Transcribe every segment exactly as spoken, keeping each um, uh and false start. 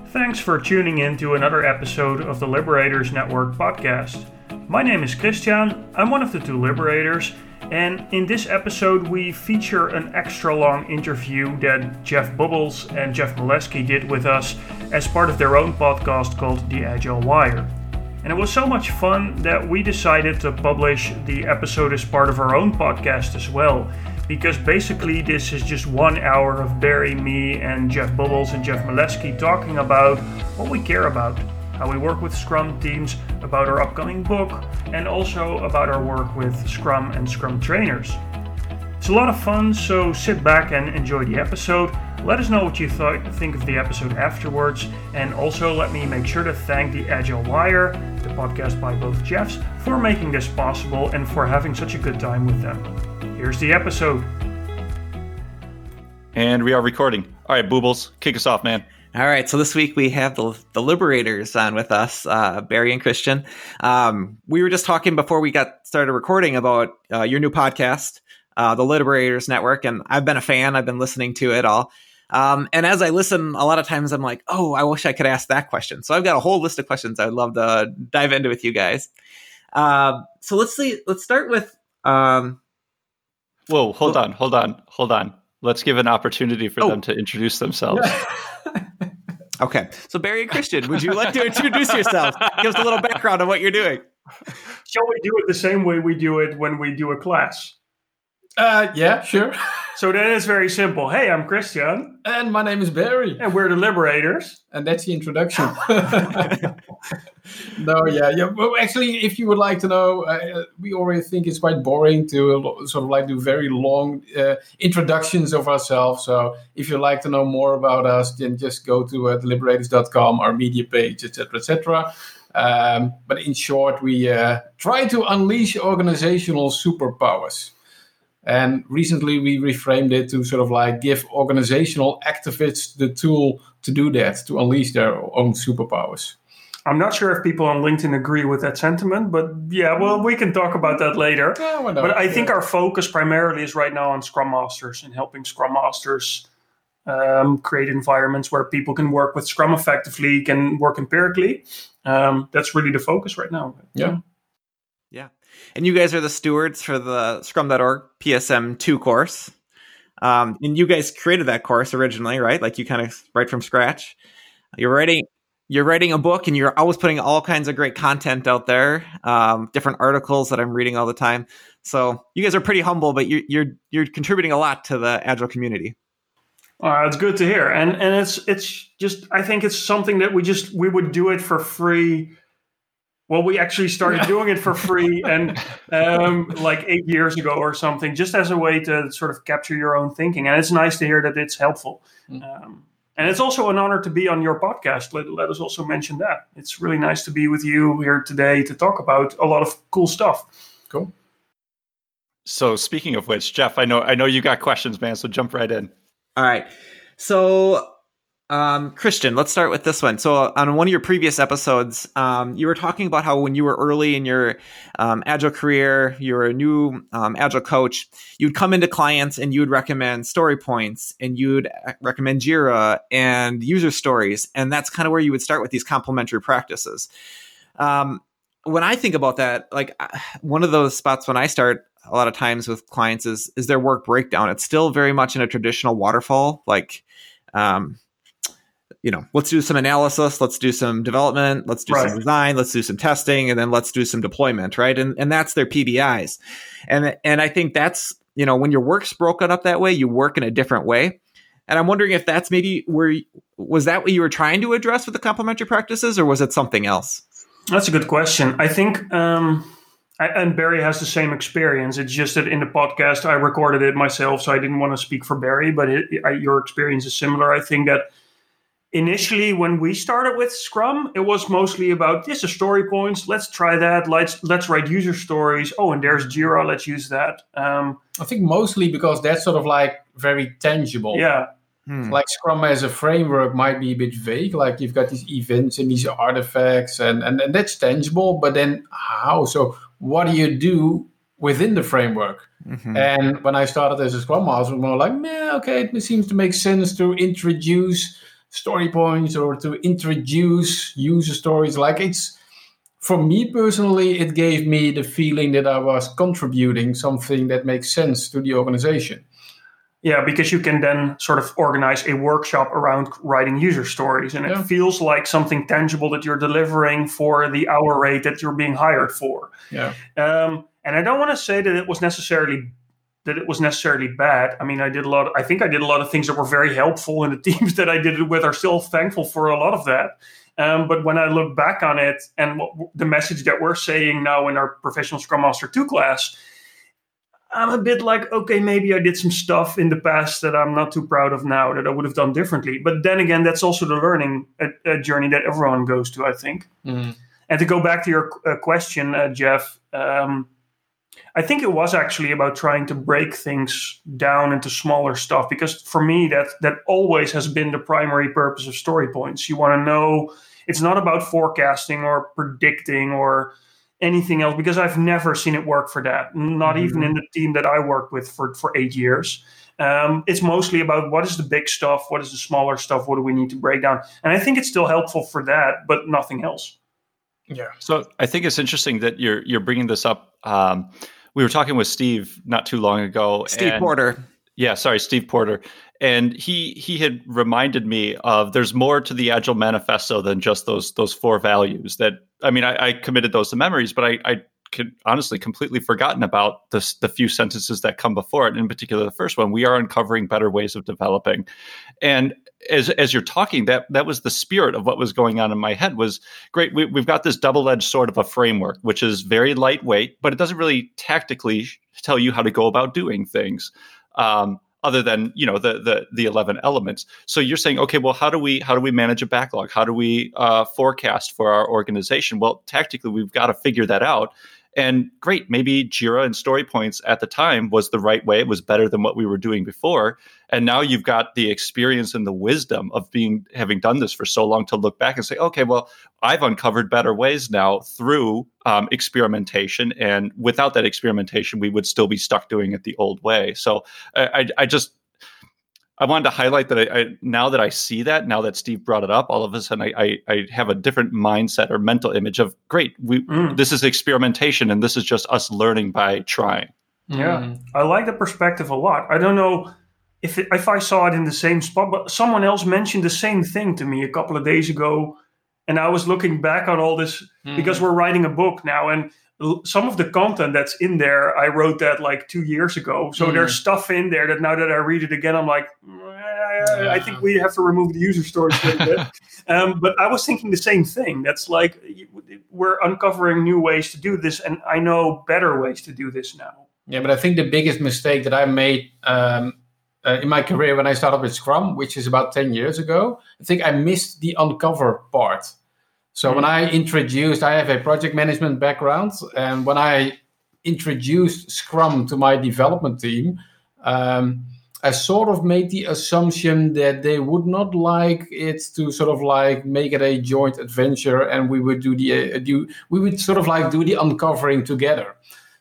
Thanks for tuning in to another episode of the Liberators Network podcast. My name is Christian, I'm one of the two Liberators, and in this episode we feature an extra long interview that Jeff Bubbles and Jeff Molesky did with us as part of their own podcast called The Agile Wire. And it was so much fun that we decided to publish the episode as part of our own podcast as well. Because basically this is just one hour of Barry, me, and Jeff Bubbles and Jeff Molesky talking about what we care about, how we work with Scrum teams, about our upcoming book, and also about our work with Scrum and Scrum trainers. It's a lot of fun, so sit back and enjoy the episode. Let us know what you th- think of the episode afterwards, and also let me make sure to thank the Agile Wire, the podcast by both Jeffs, for making this possible and for having such a good time with them. Here's the episode. And we are recording. All right, Boobles, kick us off, man. All right, so this week we have the the Liberators on with us, uh, Barry and Christian. Um, we were just talking before we got started recording about uh, your new podcast, uh, the Liberators Network, and I've been a fan. I've been listening to it all. Um, and as I listen, a lot of times I'm like, oh, I wish I could ask that question. So I've got a whole list of questions I'd love to dive into with you guys. Uh, so let's see. Let's start with... Um, Whoa, hold on, hold on, hold on. Let's give an opportunity for oh. them to introduce themselves. Okay. So Barry and Christian, would you like to introduce yourselves? Give us a little background on what you're doing. Shall we do it the same way we do it when we do a class? Uh, yeah, sure. So then it's very simple. Hey, I'm Christian. And my name is Barry. And we're the Liberators. And that's the introduction. No, yeah, yeah. Well, actually, if you would like to know, uh, we already think it's quite boring to uh, sort of like do very long uh, introductions of ourselves. So if you'd like to know more about us, then just go to uh, the liberators dot com, our media page, et cetera, et cetera. Um, but in short, we uh, try to unleash organizational superpowers. And recently we reframed it to sort of like give organizational activists the tool to do that, to unleash their own superpowers. I'm not sure if people on LinkedIn agree with that sentiment, but yeah, well, we can talk about that later. Yeah, why not? But I think Yeah. our focus primarily is right now on Scrum Masters and helping Scrum Masters um, create environments where people can work with Scrum effectively, can work empirically. Um, that's really the focus right now. Yeah. Yeah. And you guys are the stewards for the Scrum dot org P S M two course. Um, and you guys created that course originally, right? Like you kind of right from scratch. You're writing you're writing a book and you're always putting all kinds of great content out there, um, different articles that I'm reading all the time. So you guys are pretty humble, but you're you're you're contributing a lot to the Agile community. Uh, it's good to hear. And and it's it's just I think it's something that we just we would do it for free. Well, we actually started doing it for free and um, like eight years ago or something, just as a way to sort of capture your own thinking. And it's nice to hear that it's helpful. Um, and it's also an honor to be on your podcast. Let, let us also mention that. It's really nice to be with you here today to talk about a lot of cool stuff. Cool. So speaking of which, Jeff, I know I know you got questions, man, so jump right in. All right. So Um, Christian, let's start with this one. So on one of your previous episodes, um, you were talking about how when you were early in your um, Agile career, you were a new um, Agile coach, you'd come into clients and you would recommend story points and you would recommend Jira and user stories. And that's kind of where you would start with these complementary practices. Um, when I think about that, like one of those spots when I start a lot of times with clients is, is their work breakdown. It's still very much in a traditional waterfall, like, um, you know, let's do some analysis, let's do some development, let's do Right. some design, let's do some testing, and then let's do some deployment, right? And and that's their P B Is. And and I think that's, you know, when your work's broken up that way, you work in a different way. And I'm wondering if that's maybe where, was that what you were trying to address with the complementary practices, or was it something else? That's a good question. I think, um, I, and Barry has the same experience. It's just that in the podcast, I recorded it myself, so I didn't want to speak for Barry, but it, I, your experience is similar. I think that initially, when we started with Scrum, it was mostly about, this is story points. Let's try that. Let's let's write user stories. Oh, and there's Jira. Let's use that. Um, I think mostly because that's sort of like very tangible. yeah. Hmm. Like Scrum as a framework might be a bit vague. Like you've got these events and these artifacts and, and, and that's tangible. But then how? So what do you do within the framework? Mm-hmm. And when I started as a Scrum Master, it was more like, yeah, okay, it seems to make sense to introduce story points or to introduce user stories. Like it's, for me personally, it gave me the feeling that I was contributing something that makes sense to the organization. Yeah, because you can then sort of organize a workshop around writing user stories, and it yeah. feels like something tangible that you're delivering for the hour rate that you're being hired for. Yeah. Um, and I don't want to say that it was necessarily that it was necessarily bad. I mean, I did a lot. Of, I think I did a lot of things that were very helpful, and the teams that I did it with are still thankful for a lot of that. Um, but when I look back on it and what, the message that we're saying now in our Professional Scrum Master two class, I'm a bit like, okay, maybe I did some stuff in the past that I'm not too proud of now that I would have done differently. But then again, that's also the learning a, a journey that everyone goes to, I think. Mm-hmm. And to go back to your uh, question, uh, Jeff, um, I think it was actually about trying to break things down into smaller stuff, because for me, that that always has been the primary purpose of story points. You want to know, it's not about forecasting or predicting or anything else, because I've never seen it work for that, not mm-hmm. even in the team that I worked with for, for eight years. Um, it's mostly about what is the big stuff, what is the smaller stuff, what do we need to break down? And I think it's still helpful for that, but nothing else. Yeah. So I think it's interesting that you're you're bringing this up. Um, we were talking with Steve not too long ago. Steve and, Porter. Yeah, sorry, Steve Porter. And he he had reminded me of there's more to the Agile Manifesto than just those those four values. That I mean, I, I committed those to memories, but I, I could honestly completely forgotten about this, the few sentences that come before it. In particular, the first one: we are uncovering better ways of developing. And as as you're talking, that that was the spirit of what was going on in my head. Was great. We, we've got this double-edged sword of a framework, which is very lightweight, but it doesn't really tactically tell you how to go about doing things. Um, other than, you know, the, the, the eleven elements. So you're saying, okay, well, how do we, how do we manage a backlog? How do we uh, forecast for our organization? Well, tactically, we've got to figure that out. And great, maybe Jira and story points at the time was the right way. It was better than what we were doing before. And now you've got the experience and the wisdom of being, having done this for so long to look back and say, okay, well, I've uncovered better ways now through um, experimentation. And without that experimentation, we would still be stuck doing it the old way. So I, I, I just, I wanted to highlight that I, I, now that I see that, now that Steve brought it up, all of a sudden I, I, I have a different mindset or mental image of, great, we mm. this is experimentation and this is just us learning by trying. Yeah, mm. I like the perspective a lot. I don't know if it, if I saw it in the same spot, but someone else mentioned the same thing to me a couple of days ago. And I was looking back on all this mm. because we're writing a book now, and some of the content that's in there, I wrote that like two years ago. So mm. there's stuff in there that now that I read it again, I'm like, eh, I think we have to remove the user stories a little bit. Um, but I was thinking the same thing. That's like, we're uncovering new ways to do this. And I know better ways to do this now. Yeah, but I think the biggest mistake that I made um, uh, in my career when I started with Scrum, which is about ten years ago, I think I missed the uncover part. So when I introduced, I have a project management background, and when I introduced Scrum to my development team, um, I sort of made the assumption that they would not like it to sort of like make it a joint adventure, and we would do the uh, do we would sort of like do the uncovering together.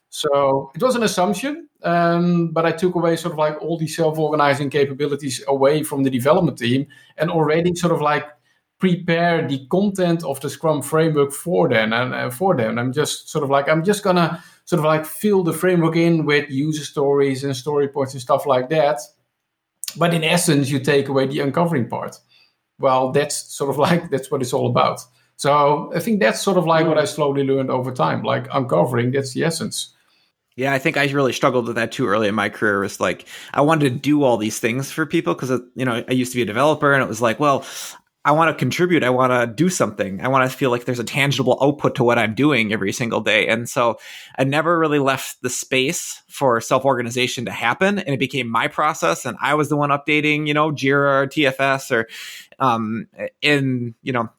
So it was an assumption, um, but I took away sort of like all the self-organizing capabilities away from the development team, and already sort of like prepare the content of the Scrum framework for them and uh, for them. I'm just sort of like, I'm just gonna sort of like fill the framework in with user stories and story points and stuff like that. But in essence, you take away the uncovering part. Well, that's sort of like, that's what it's all about. So I think that's sort of like what I slowly learned over time, like uncovering, that's the essence. Yeah, I think I really struggled with that too early in my career. It's like, I wanted to do all these things for people because, you know, I used to be a developer, and it was like, well, I want to contribute. I want to do something. I want to feel like there's a tangible output to what I'm doing every single day. And so I never really left the space for self-organization to happen. And it became my process. And I was the one updating, you know, Jira or T F S or um, in, you know,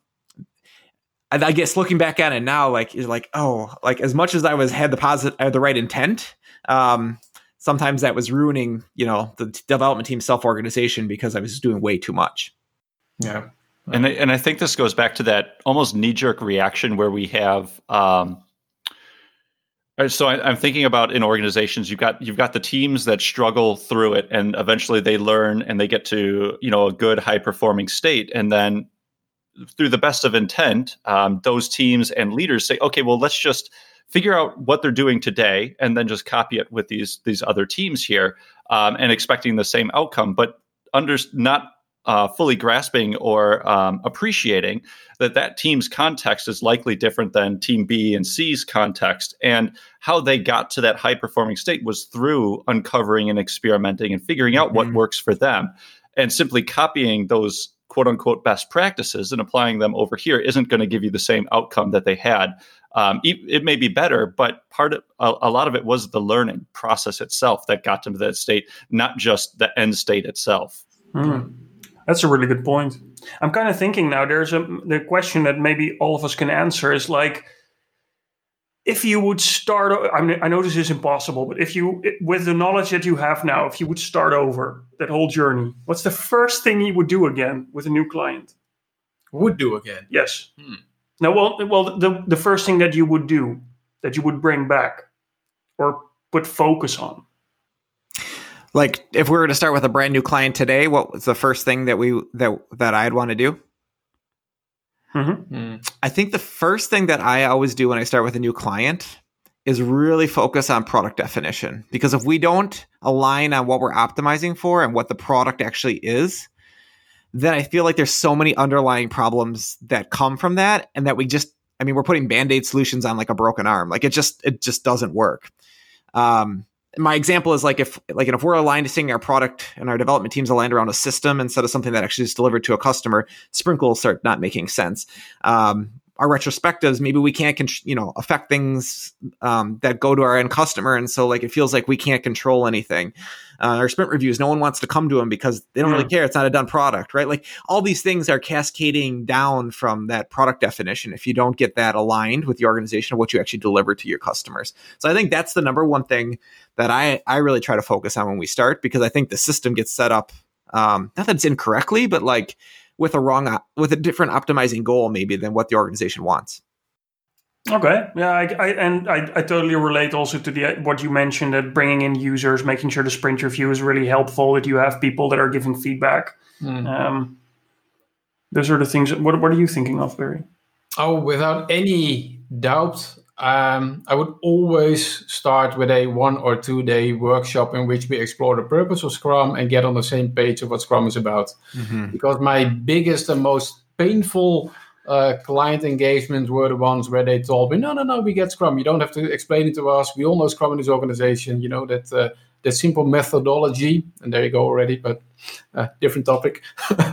I, I guess looking back at it now, like, is like, oh, like as much as I was had the positive, I had the right intent, um, sometimes that was ruining, you know, the development team's self-organization because I was doing way too much. Yeah. And I, and I think this goes back to that almost knee-jerk reaction where we have, um, So I, I'm thinking about in organizations, you've got you've got the teams that struggle through it, and eventually they learn and they get to, you know, a good high performing state, and then through the best of intent, um, those teams and leaders say, okay, well, let's just figure out what they're doing today, and then just copy it with these these other teams here, um, and expecting the same outcome, but under not uh, fully grasping or um, appreciating that that team's context is likely different than team B and C's context, and how they got to that high performing state was through uncovering and experimenting and figuring out mm-hmm. what works for them, and simply copying those quote unquote best practices and applying them over here isn't going to give you the same outcome that they had. Um, it, it may be better, but part of a, a lot of it was the learning process itself that got them to that state, not just the end state itself. Mm. That's a really good point. I'm kind of thinking now, there's a the question that maybe all of us can answer is like, if you would start, I mean, I know this is impossible, but if you, with the knowledge that you have now, if you would start over that whole journey, what's the first thing you would do again with a new client? Would do again? Yes. Hmm. No, well, well, the the first thing that you would do, that you would bring back or put focus on. Like, if we were to start with a brand new client today, what was the first thing that we that that I'd want to do? Mm-hmm. Mm. I think the first thing that I always do when I start with a new client is really focus on product definition. Because if we don't align on what we're optimizing for and what the product actually is, then I feel like there's so many underlying problems that come from that, and that we just, I mean, we're putting Band-Aid solutions on like a broken arm. Like it just, it just doesn't work. Um, my example is like if, like if we're aligned to seeing our product and our development teams aligned around a system instead of something that actually is delivered to a customer, Sprinkle will start not making sense. Um, our retrospectives, maybe we can't, con- you know, affect things um, that go to our end customer. And so like, it feels like we can't control anything. Uh, our sprint reviews, no one wants to come to them because they don't mm. really care. It's not a done product, right? Like all these things are cascading down from that product definition if you don't get that aligned with the organization of what you actually deliver to your customers. So I think that's the number one thing that I, I really try to focus on when we start, because I think the system gets set up, um, not that it's incorrectly, but like with a wrong, with a different optimizing goal maybe than what the organization wants. Okay, yeah, I, I and I, I totally relate also to the what you mentioned, that bringing in users, making sure the sprint review is really helpful, that you have people that are giving feedback. Mm. Um, those are the things. What what are you thinking of, Barry? Oh, without any doubt, um, I would always start with a one or two day workshop in which we explore the purpose of Scrum and get on the same page of what Scrum is about. Mm-hmm. Because my biggest and most painful Uh, client engagements were the ones where they told me, no, no, no, we get Scrum. You don't have to explain it to us. We all know Scrum in this organization. You know, that uh, that simple methodology. And there you go already, but uh, different topic.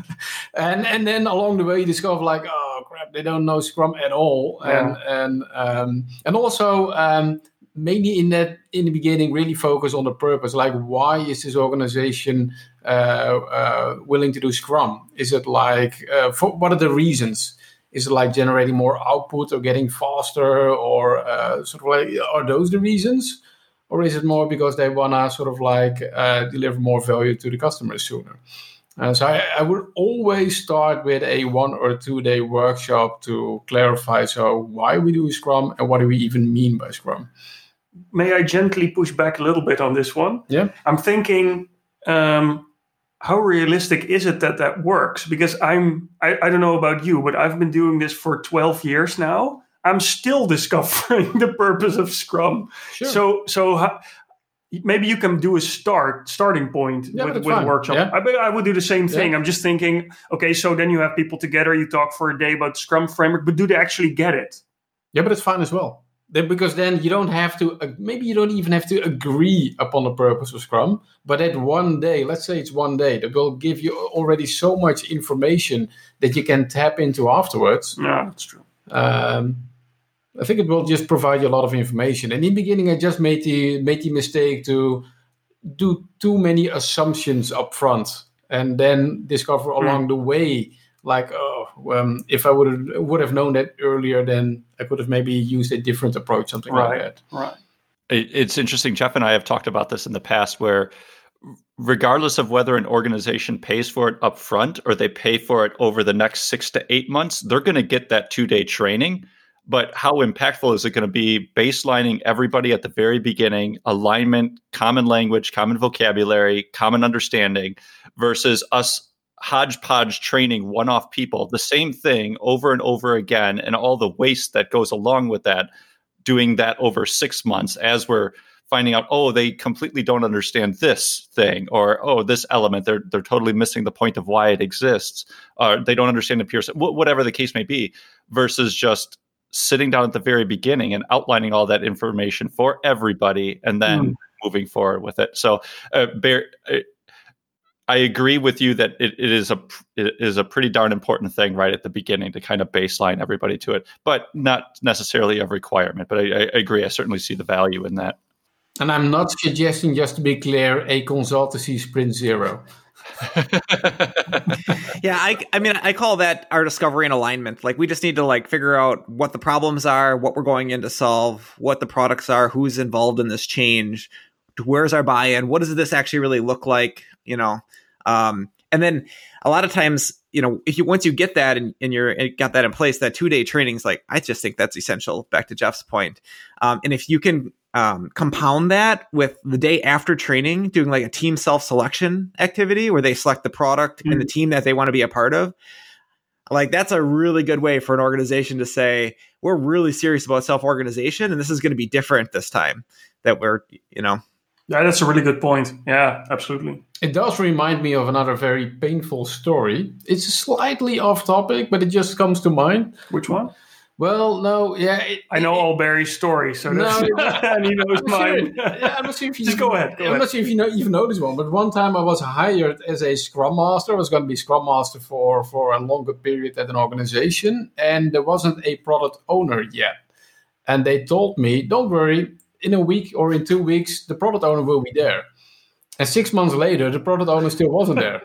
and and then along the way, you discover like, oh, crap, they don't know Scrum at all. Yeah. And and um, and also, um, mainly in that in the beginning, really focus on the purpose. Like, why is this organization uh, uh, willing to do Scrum? Is it like, uh, for, what are the reasons? Is it like generating more output or getting faster, or uh, sort of like, are those the reasons? Or is it more because they want to sort of like uh, deliver more value to the customers sooner? Uh, so I, I would always start with a one or two day workshop to clarify, so why we do Scrum and what do we even mean by Scrum? May I gently push back a little bit on this one? Yeah. I'm thinking, um, how realistic is it that that works? Because I'm, I, I don't know about you, but I've been doing this for twelve years now. I'm still discovering the purpose of Scrum. Sure. So, so how, maybe you can do a start, starting point yeah, with, with a workshop. Yeah. I, I would do the same thing. Yeah. I'm just thinking, okay, so then you have people together, you talk for a day about the Scrum framework, but do they actually get it? Yeah, but it's fine as well. Then, because then you don't have to, uh, maybe you don't even have to agree upon the purpose of Scrum, but at one day, let's say it's one day, that will give you already so much information that you can tap into afterwards. Yeah, that's true. Um, I think it will just provide you a lot of information. And in the beginning, I just made the made the mistake to do too many assumptions up front and then discover mm. along the way, like, oh, um, if I would have, would have known that earlier, then I could have maybe used a different approach, something right, like that. Right. It, it's interesting. Jeff and I have talked about this in the past, where regardless of whether an organization pays for it up front or they pay for it over the next six to eight months, they're going to get that two-day training. but how impactful is it going to be baselining everybody at the very beginning, alignment, common language, common vocabulary, common understanding, versus us hodgepodge training one-off people, the same thing over and over again, and all the waste that goes along with that, doing that over six months as we're finding out, oh, they completely don't understand this thing, or, oh, this element, they're they're totally missing the point of why it exists, or they don't understand the pure, whatever the case may be, versus just sitting down at the very beginning and outlining all that information for everybody and then mm. moving forward with it. So uh, Bear, I agree with you that it, it is a it is a pretty darn important thing right at the beginning to kind of baseline everybody to it, but not necessarily a requirement. But I, I agree. I certainly see the value in that. And I'm not suggesting, just to be clear, a consultancy sprint zero. yeah, I, I mean, I call that our discovery and alignment. Like, we just need to like figure out what the problems are, what we're going in to solve, what the products are, who's involved in this change, where's our buy-in, what does this actually really look like, you know? Um, and then a lot of times, you know, if you once you get that and, and you're and got that in place, that two day training is like, I just think that's essential. Back to Jeff's point, um, and if you can um, compound that with the day after training, doing like a team self selection activity where they select the product mm-hmm. and the team that they want to be a part of, like that's a really good way for an organization to say, we're really serious about self organization, and this is going to be different this time. That we're, you know. Yeah, that's a really good point. Yeah, absolutely. It does remind me of another very painful story. It's slightly off topic, but it just comes to mind. Which one? Well, no, yeah. It, I know it, all Barry's stories, so that's, no, and he knows mine. Yeah, I'm not sure if you just go ahead. Go I'm ahead. not sure if you know you've noticed one, but one time I was hired as a Scrum Master. I was going to be Scrum Master for for a longer period at an organization, and there wasn't a product owner yet. And they told me, "Don't worry, in a week or in two weeks, the product owner will be there." And six months later, the product owner still wasn't there.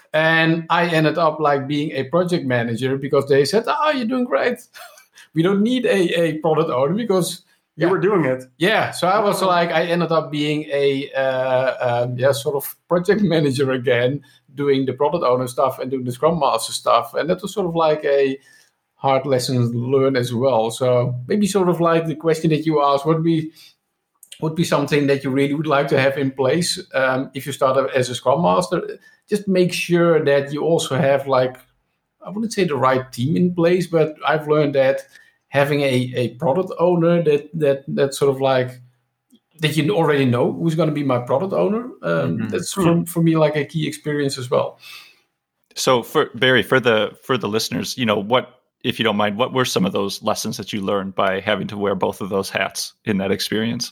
And I ended up like being a project manager because they said, "Oh, you're doing great. We don't need a, a product owner because you yeah. were doing it." Yeah. So I was like, I ended up being a uh, um, yeah sort of project manager again, doing the product owner stuff and doing the Scrum Master stuff. And that was sort of like a hard lesson learned as well. So maybe sort of like the question that you asked would be, would be something that you really would like to have in place um, if you start as a Scrum Master. Just make sure that you also have like, I wouldn't say the right team in place, but I've learned that having a, a product owner that that that sort of like, that you already know who's going to be my product owner, um, mm-hmm. that's for, for me like a key experience as well. So for Barry, for the for the listeners, you know, what, if you don't mind, what were some of those lessons that you learned by having to wear both of those hats in that experience?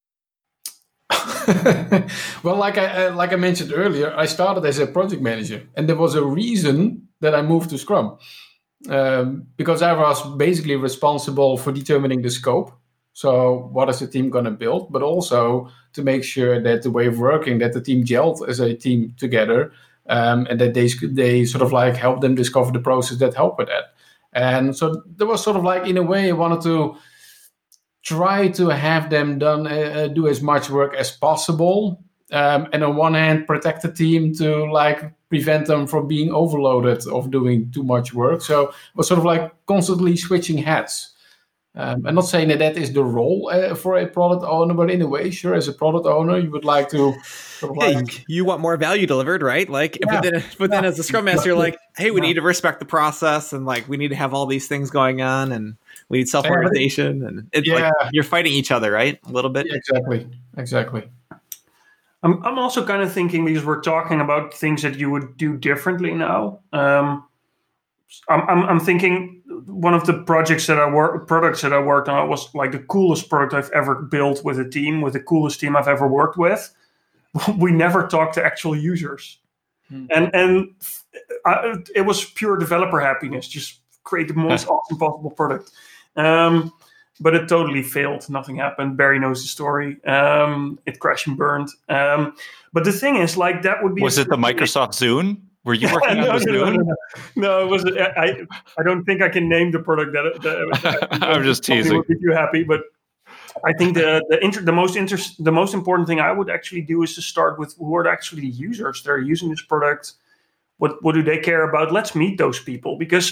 Well, like I uh, like I mentioned earlier, I started as a project manager, and there was a reason that I moved to Scrum, um, because I was basically responsible for determining the scope. So, what is the team going to build? But also to make sure that the way of working, that the team gelled as a team together, um, and that they they sort of like help them discover the process that helped with that. And so there was sort of like, in a way, I wanted to try to have them done, uh, do as much work as possible. Um, and on one hand, protect the team to like prevent them from being overloaded of doing too much work. So it was sort of like constantly switching hats. Um, I'm not saying that that is the role uh, for a product owner, but in a way, sure, as a product owner, you would like to sort of hey, like, you want more value delivered, right? Like, yeah. but then, but then yeah. as a Scrum Master, you're like, hey, we yeah. need to respect the process, and like we need to have all these things going on, and we need self-organization, and it's yeah. like you're fighting each other, right? A little bit. Yeah, exactly. Exactly. I'm I'm also kind of thinking, because we're talking about things that you would do differently now. Um, I'm, I'm I'm thinking one of the projects that I work products that I worked on was like the coolest product I've ever built with a team, with the coolest team I've ever worked with. We never talked to actual users, hmm. and and I, it was pure developer happiness. Just create the most awesome possible product. Um, but it totally failed. Nothing happened. Barry knows the story. Um, it crashed and burned. Um, but the thing is, like, that would be... Was it the Microsoft Zune? Were you working no, on the no, Zune? No, no, no, it was. I. I don't think I can name the product that. that, that I'm just teasing. Would make you happy, but I think the the inter, the most interest, the most important thing I would actually do is to start with who are actually the users that are using this product. What what do they care about? Let's meet those people, because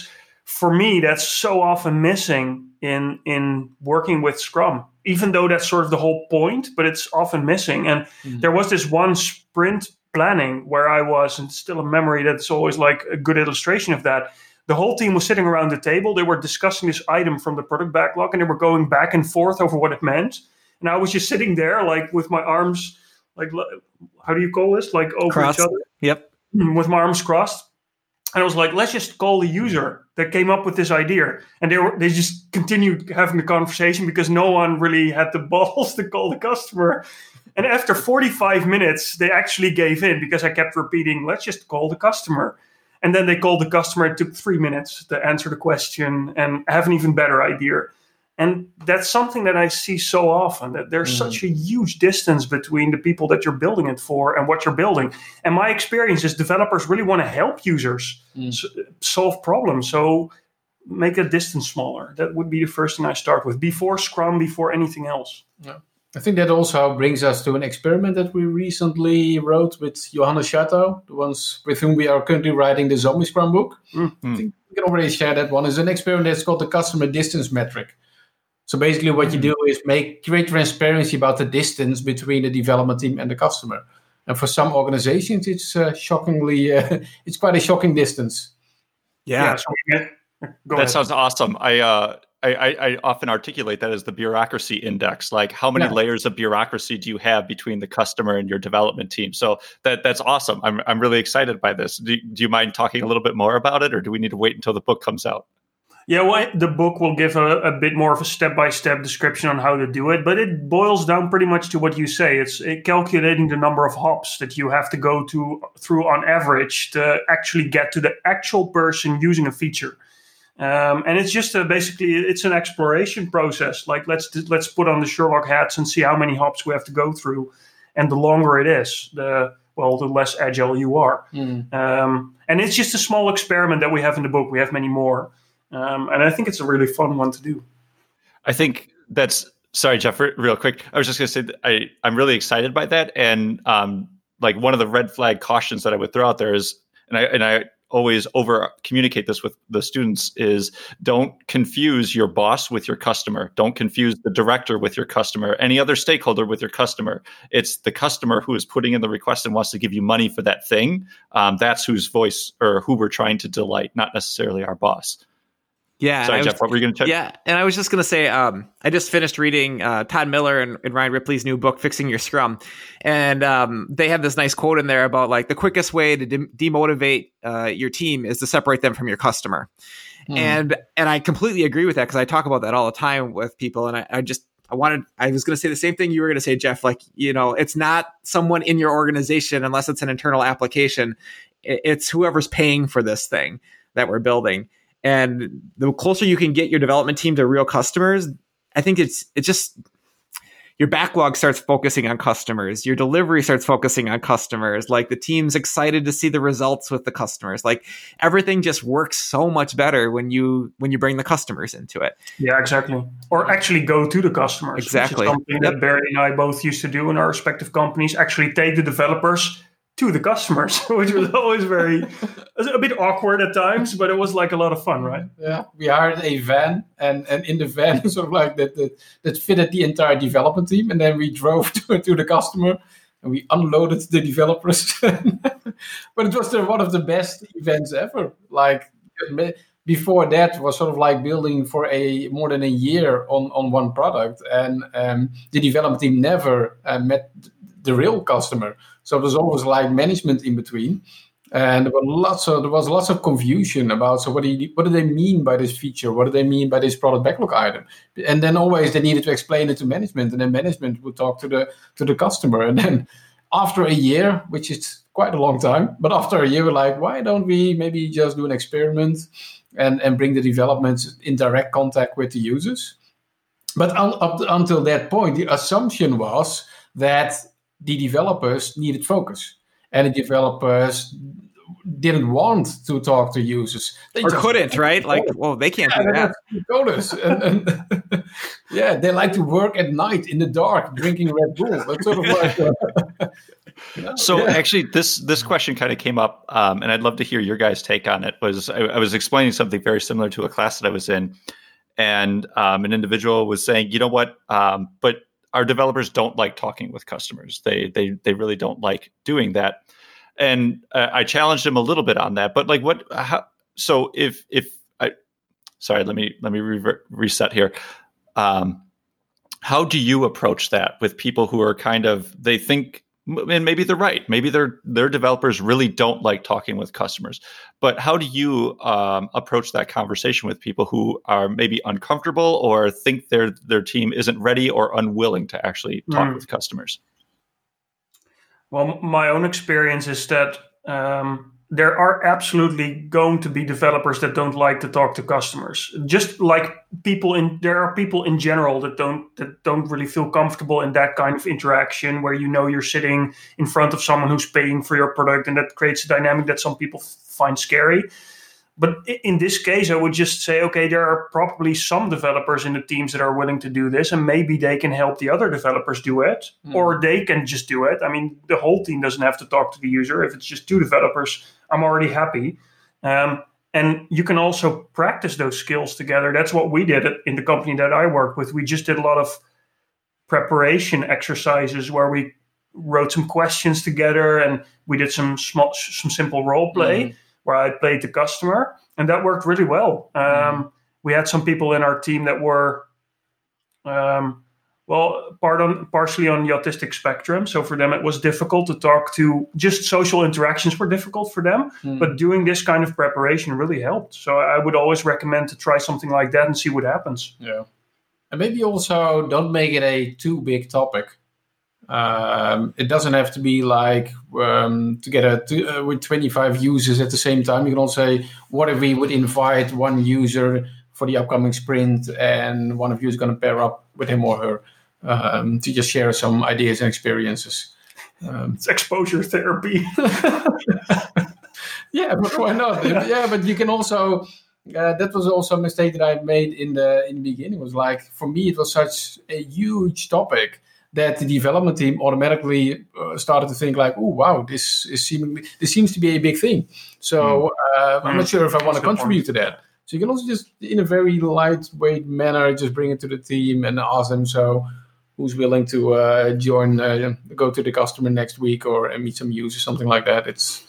for me, that's so often missing in in working with Scrum, even though that's sort of the whole point, but it's often missing. And mm-hmm. there was this one sprint planning where I was, and still a memory that's always like a good illustration of that. The whole team was sitting around the table. They were discussing this item from the product backlog, and they were going back and forth over what it meant. And I was just sitting there, like with my arms, like, how do you call this? Like over Cross. each other. Yep. With my arms crossed. And I was like, let's just call the user that came up with this idea. And they were they just continued having the conversation because no one really had the balls to call the customer. And after forty-five minutes, they actually gave in because I kept repeating, let's just call the customer. And then they called the customer. It took three minutes to answer the question and have an even better idea. And that's something that I see so often, that there's mm. such a huge distance between the people that you're building it for and what you're building. And my experience is developers really want to help users mm. s- solve problems. So make the distance smaller. That would be the first thing I start with, before Scrum, before anything else. Yeah. I think that also brings us to an experiment that we recently wrote with Johannes Chateau, the ones with whom we are currently writing the Zombie Scrum book. Mm. I think we can already share that one. It's an experiment that's called the customer distance metric. So basically what you do is make create transparency about the distance between the development team and the customer. And for some organizations, it's uh, shockingly, uh, it's quite a shocking distance. Yeah. yeah so that ahead. sounds awesome. I, uh, I, I, I often articulate that as the bureaucracy index. Like, how many yeah. layers of bureaucracy do you have between the customer and your development team? So that that's awesome. I'm I'm really excited by this. Do, do you mind talking a little bit more about it, or do we need to wait until the book comes out? Yeah, well, the book will give a, a bit more of a step-by-step description on how to do it, but it boils down pretty much to what you say. It's it calculating the number of hops that you have to go to through on average to actually get to the actual person using a feature. Um, and it's just a, basically, it's an exploration process. Like, let's let's put on the Sherlock hats and see how many hops we have to go through. And the longer it is, the well, the less agile you are. Mm. Um, and it's just a small experiment that we have in the book. We have many more. Um, and I think it's a really fun one to do. I think that's, sorry, Jeff, real quick. I was just going to say that I, I'm really excited by that. And um, like one of the red flag cautions that I would throw out there is, and I, and I always over communicate this with the students, is don't confuse your boss with your customer. Don't confuse the director with your customer, any other stakeholder with your customer. It's the customer who is putting in the request and wants to give you money for that thing. Um, that's whose voice or who we're trying to delight, not necessarily our boss. Yeah. Sorry, was, Jeff, what were you going to check? Yeah. And I was just going to say, um, I just finished reading uh, Todd Miller and, and Ryan Ripley's new book, Fixing Your Scrum. And um, they have this nice quote in there about like the quickest way to de- demotivate uh, your team is to separate them from your customer. Mm. And and I completely agree with that, because I talk about that all the time with people. And I, I just, I wanted, I was going to say the same thing you were going to say, Jeff. Like, you know, it's not someone in your organization unless it's an internal application. It's whoever's paying for this thing that we're building. And the closer you can get your development team to real customers, I think it's it's just your backlog starts focusing on customers. Your delivery starts focusing on customers. Like the team's excited to see the results with the customers. Like everything just works so much better when you when you bring the customers into it. Yeah, exactly. Or actually go to the customers. Exactly. Which is something yep. that Barry and I both used to do in our respective companies. Actually take the developers to the customers, which was always very, a bit awkward at times, but it was like a lot of fun, right? Yeah, we hired a van, and, and in the van, sort of like that, that that fitted the entire development team, and then we drove to, to the customer, and we unloaded the developers. But it was the, one of the best events ever. Like before that was sort of like building for a more than a year on, on one product, and um, the development team never uh, met the real customer. So there's always like management in between, and there were lots of there was lots of confusion about so what do you, what do they mean by this feature? What do they mean by this product backlog item? And then always they needed to explain it to management, and then management would talk to the to the customer. And then after a year, which is quite a long time, but after a year, we're like, why don't we maybe just do an experiment and and bring the developments in direct contact with the users? But un, up to, until that point, the assumption was that the developers needed focus, and the developers didn't want to talk to users. They or couldn't, right? Like, well, they can't yeah, do that. Coders. and, and yeah, they like to work at night in the dark, drinking Red Bull. That's sort of like, uh, So Yeah. actually, this this question kind of came up, um, and I'd love to hear your guys' take on it. Was I, I was explaining something very similar to a class that I was in, and um, an individual was saying, you know what, um, but our developers don't like talking with customers. They they they really don't like doing that. And uh, I challenged him a little bit on that. But like, what? How, so if if I, sorry, let me let me re- reset here. Um, how do you approach that with people who are kind of, they think, and maybe they're right, maybe their their developers really don't like talking with customers, but how do you um, approach that conversation with people who are maybe uncomfortable or think their their team isn't ready or unwilling to actually talk Mm. with customers? Well, my own experience is that um, there are absolutely going to be developers that don't like to talk to customers. Just like people in, there are people in general that don't that don't really feel comfortable in that kind of interaction, where you know you're sitting in front of someone who's paying for your product, and that creates a dynamic that some people f- find scary. But i- in this case, I would just say, okay, there are probably some developers in the teams that are willing to do this, and maybe they can help the other developers do it, Mm. or they can just do it. I mean, the whole team doesn't have to talk to the user. If it's just two developers, I'm already happy. Um, and you can also practice those skills together. That's what we did at- in the company that I work with. We just did a lot of preparation exercises where we wrote some questions together, and we did some small, some simple role play. Mm. Where I played the customer, and that worked really well. Um, Mm. We had some people in our team that were, um, well, part on, partially on the autistic spectrum. So for them, it was difficult to talk to. Just social interactions were difficult for them. Mm. But doing this kind of preparation really helped. So I would always recommend to try something like that and see what happens. Yeah. And maybe also don't make it a too big topic. Um, it doesn't have to be like um, together to, uh, with twenty-five users at the same time. You can also say, what if we would invite one user for the upcoming sprint, and one of you is going to pair up with him or her um, to just share some ideas and experiences. Um, It's exposure therapy. yeah, but why not? Yeah, but you can also. Uh, that was also a mistake that I made in the in the beginning. It was like, for me, it was such a huge topic that the development team automatically uh, started to think like, "Oh, wow, this is seemingly this seems to be a big thing." So uh, I'm not Mm. sure if I want That's to a good contribute to that. So you can also just, in a very lightweight manner, just bring it to the team and ask them, so who's willing to uh, join, uh, go to the customer next week or uh, meet some users, something like that. It's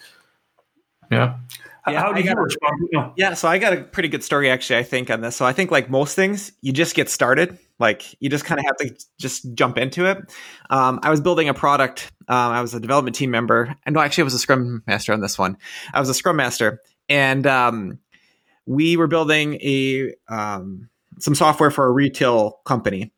yeah. Yeah, How I did you gotta- respond? No. Yeah, so I got a pretty good story actually, I think, on this. So I think like most things, you just get started. Like you just kind of have to just jump into it. Um, I was building a product. Um, I was a development team member. And no, actually I was a Scrum Master on this one. I was a Scrum Master. And um, we were building a um, some software for a retail company.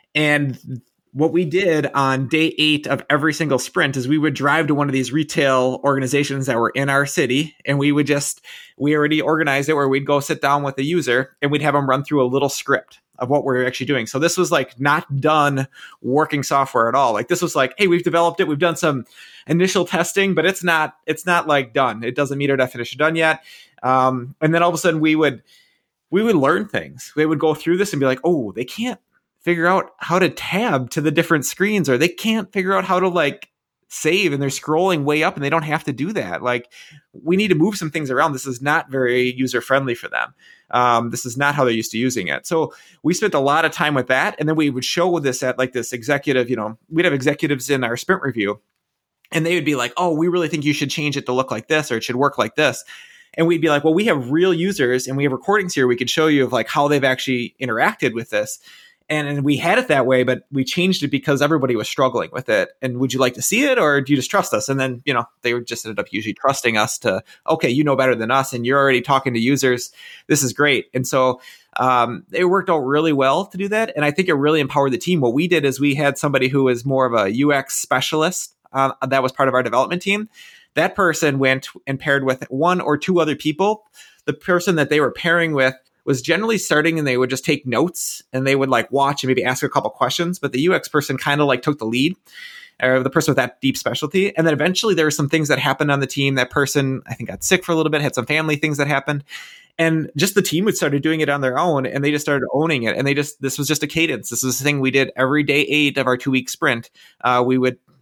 And what we did on day eight of every single sprint is we would drive to one of these retail organizations that were in our city, and we would just, we already organized it where we'd go sit down with the user and we'd have them run through a little script of what we're actually doing. So this was like not done working software at all. Like this was like, hey, we've developed it. We've done some initial testing, but it's not, it's not like done. It doesn't meet our definition done yet. Um, and then all of a sudden we would, we would learn things. They would go through this and be like, oh, they can't figure out how to tab to the different screens, or they can't figure out how to like save, and they're scrolling way up and they don't have to do that. Like we need to move some things around. This is not very user friendly for them. Um, this is not how they're used to using it. So we spent a lot of time with that. And then we would show this at like this executive, you know, we'd have executives in our sprint review, and they would be like, oh, we really think you should change it to look like this, or it should work like this. And we'd be like, well, we have real users and we have recordings here. We could show you of like how they've actually interacted with this. And, and we had it that way, but we changed it because everybody was struggling with it. And would you like to see it, or do you just trust us? And then, you know, they were just ended up usually trusting us to, okay, you know better than us, and you're already talking to users. This is great. And so um, it worked out really well to do that. And I think it really empowered the team. What we did is we had somebody who was more of a U X specialist uh, that was part of our development team. That person went and paired with one or two other people. The person that they were pairing with was generally starting, and they would just take notes and they would like watch and maybe ask a couple questions. But the U X person kind of like took the lead, or the person with that deep specialty. And then eventually there were some things that happened on the team. That person, I think, got sick for a little bit, had some family things that happened. And just the team would started doing it on their own, and they just started owning it. And they just, this was just a cadence. This was the thing we did every day eight of our two week sprint. Uh, we would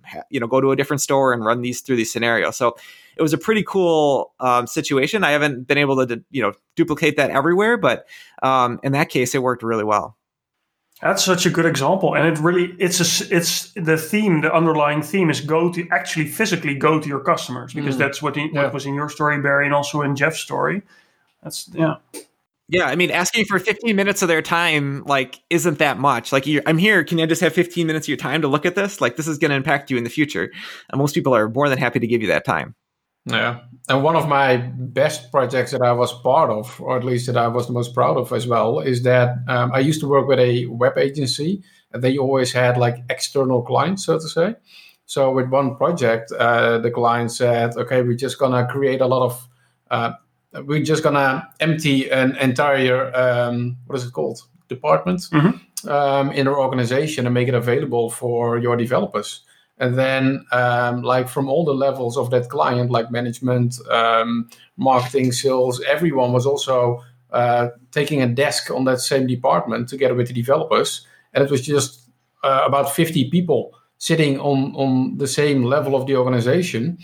you know, go to a different store and run these through these scenarios. So it was a pretty cool um, situation. I haven't been able to, you know, duplicate that everywhere, but um, in that case, it worked really well. That's such a good example, and it really it's a, it's the theme. The underlying theme is go to actually physically go to your customers, because mm. that's what, in, yeah. what was in your story, Barry, and also in Jeff's story. That's yeah. Yeah, I mean, asking for fifteen minutes of their time, like, isn't that much. Like, you're, I'm here, can I just have fifteen minutes of your time to look at this? Like, this is going to impact you in the future. And most people are more than happy to give you that time. Yeah. And one of my best projects that I was part of, or at least that I was the most proud of as well, is that um, I used to work with a web agency, and they always had, like, external clients, so to say. So with one project, uh, the client said, okay, we're just going to create a lot of... Uh, we're just going to empty an entire, um, what is it called, department mm-hmm. um, in our organization and make it available for your developers. And then, um, like, from all the levels of that client, like management, um, marketing, sales, everyone was also uh, taking a desk on that same department together with the developers. And it was just uh, about fifty people sitting on, on the same level of the organization,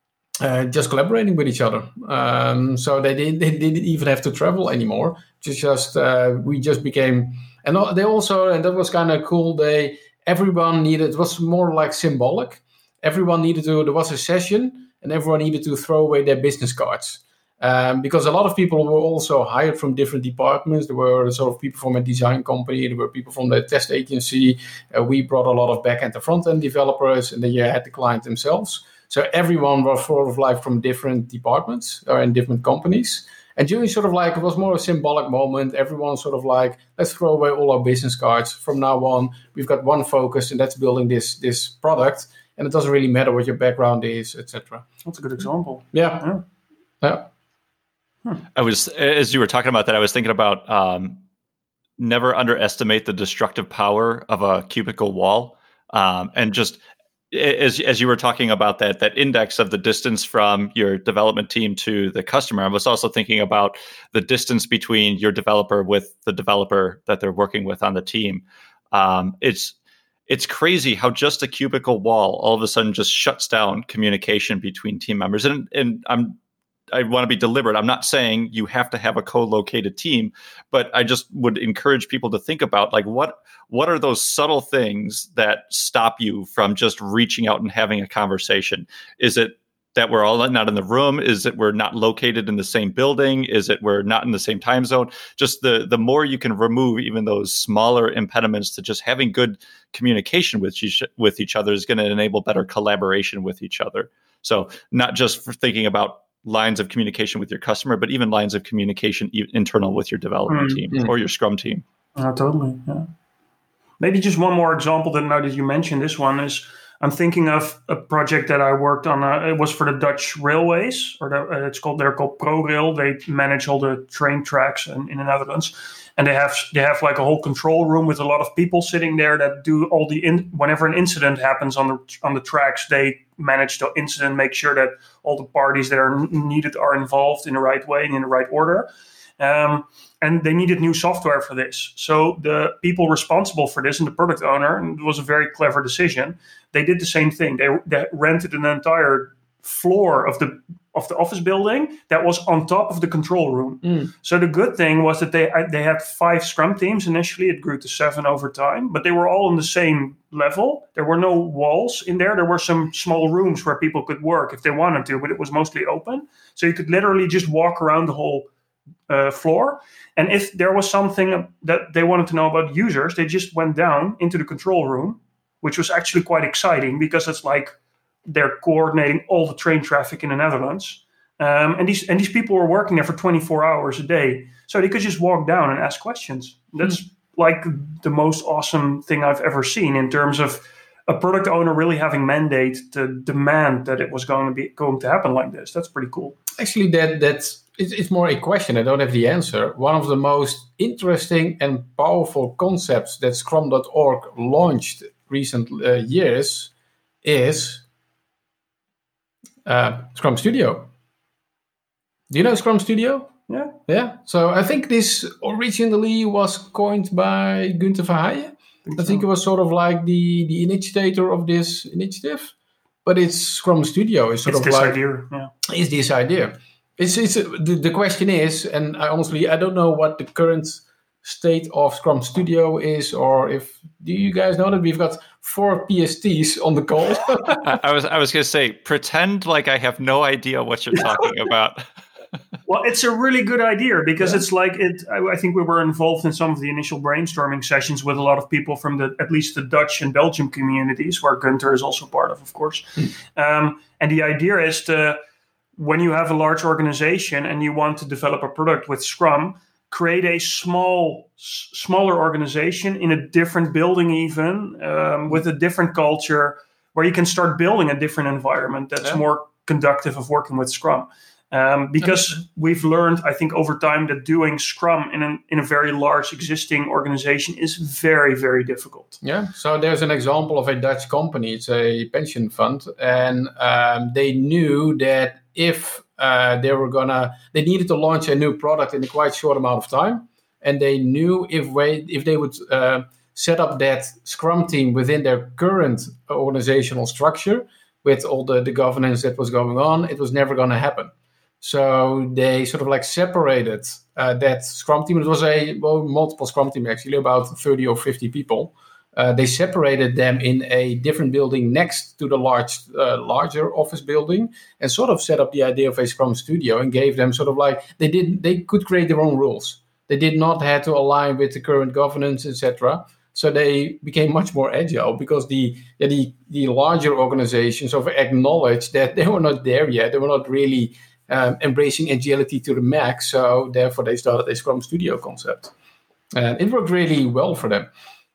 Uh, just collaborating with each other. Um, so they, did, they didn't even have to travel anymore. Just, just uh, we just became, and they also, and that was kind of cool. They everyone needed. It was more like symbolic. Everyone needed to. There was a session, and everyone needed to throw away their business cards. Um, because a lot of people were also hired from different departments. There were sort of people from a design company. There were people from the test agency. Uh, we brought a lot of back-end and front-end developers, and then you had the client themselves. So everyone was sort of like from different departments or in different companies. And during sort of like, it was more a symbolic moment. Everyone sort of like, let's throw away all our business cards. From now on, we've got one focus, and that's building this this product. And it doesn't really matter what your background is, et cetera. That's a good example. Yeah. Yeah. yeah. Hmm. I was, as you were talking about that, I was thinking about um, never underestimate the destructive power of a cubicle wall. Um, and just... As as you were talking about that that index of the distance from your development team to the customer, I was also thinking about the distance between your developer with the developer that they're working with on the team. Um, it's it's crazy how just a cubicle wall all of a sudden just shuts down communication between team members. And and I'm I want to be deliberate. I'm not saying you have to have a co-located team, but I just would encourage people to think about, like, what what are those subtle things that stop you from just reaching out and having a conversation? Is it that we're all not in the room? Is it we're not located in the same building? Is it we're not in the same time zone? Just the the more you can remove even those smaller impediments to just having good communication with each, with each other is going to enable better collaboration with each other. So not just for thinking about lines of communication with your customer, but even lines of communication e- internal with your development mm-hmm. team or your Scrum team. Uh, totally, yeah. Maybe just one more example that now that you mentioned this one is, I'm thinking of a project that I worked on. Uh, it was for the Dutch railways, or the, uh, it's called they're called ProRail. They manage all the train tracks in, in the Netherlands, and they have they have like a whole control room with a lot of people sitting there that do all the in, whenever an incident happens on the on the tracks, they manage the incident, make sure that all the parties that are needed are involved in the right way and in the right order. Um, and they needed new software for this. So the people responsible for this and the product owner, and it was a very clever decision, they did the same thing. They, they rented an entire floor of the of the office building that was on top of the control room. Mm. So the good thing was that they they had five Scrum teams initially. It grew to seven over time, but they were all on the same level. There were no walls in there. There were some small rooms where people could work if they wanted to, but it was mostly open. So you could literally just walk around the whole uh, floor. And if there was something that they wanted to know about users, they just went down into the control room, which was actually quite exciting because it's like they're coordinating all the train traffic in the Netherlands. Um, and these and these people were working there for twenty-four hours a day. So they could just walk down and ask questions. That's mm. like the most awesome thing I've ever seen in terms of a product owner really having mandate to demand that it was going to be going to happen like this. That's pretty cool. Actually, that that's it's, it's more a question. I don't have the answer. One of the most interesting and powerful concepts that Scrum dot org launched recent uh, years is uh, Scrum Studio. Do you know Scrum Studio? Yeah. Yeah. So I think this originally was coined by Gunther Verheijen. I think, I think so. It was sort of like the, the initiator of this initiative. but it's Scrum Studio is sort it's of this like idea. Yeah. is this idea. It's it's the, the question is, and I honestly I don't know what the current state of Scrum Studio is, or if do you guys know that we've got four P S Ts on the call? I, I was I was going to say, pretend like I have no idea what you're talking about. Well, it's a really good idea because yeah. it's like it. I, I think we were involved in some of the initial brainstorming sessions with a lot of people from the at least the Dutch and Belgium communities, where Gunther is also part of, of course. um, and the idea is to, when you have a large organization and you want to develop a product with Scrum, create a small, s- smaller organization in a different building, even um, with a different culture, where you can start building a different environment that's yeah. more conducive of working with Scrum. Um, because okay. we've learned, I think, over time that doing Scrum in, an, in a very large existing organization is very, very difficult. Yeah. So there's an example of a Dutch company. It's a pension fund. And um, they knew that if uh, they were going to, they needed to launch a new product in a quite short amount of time. And they knew if, we, if they would uh, set up that Scrum team within their current organizational structure with all the, the governance that was going on, it was never going to happen. So they sort of like separated uh, that Scrum team. It was a well, multiple Scrum team, actually, about thirty or fifty people. Uh, they separated them in a different building next to the large, uh, larger office building, and sort of set up the idea of a Scrum Studio and gave them sort of like they did. They could create their own rules. They did not have to align with the current governance, et cetera. So they became much more agile because the yeah, the the larger organizations sort of acknowledged that they were not there yet. They were not really Um, embracing agility to the max, so therefore they started a Scrum Studio concept, and it worked really well for them.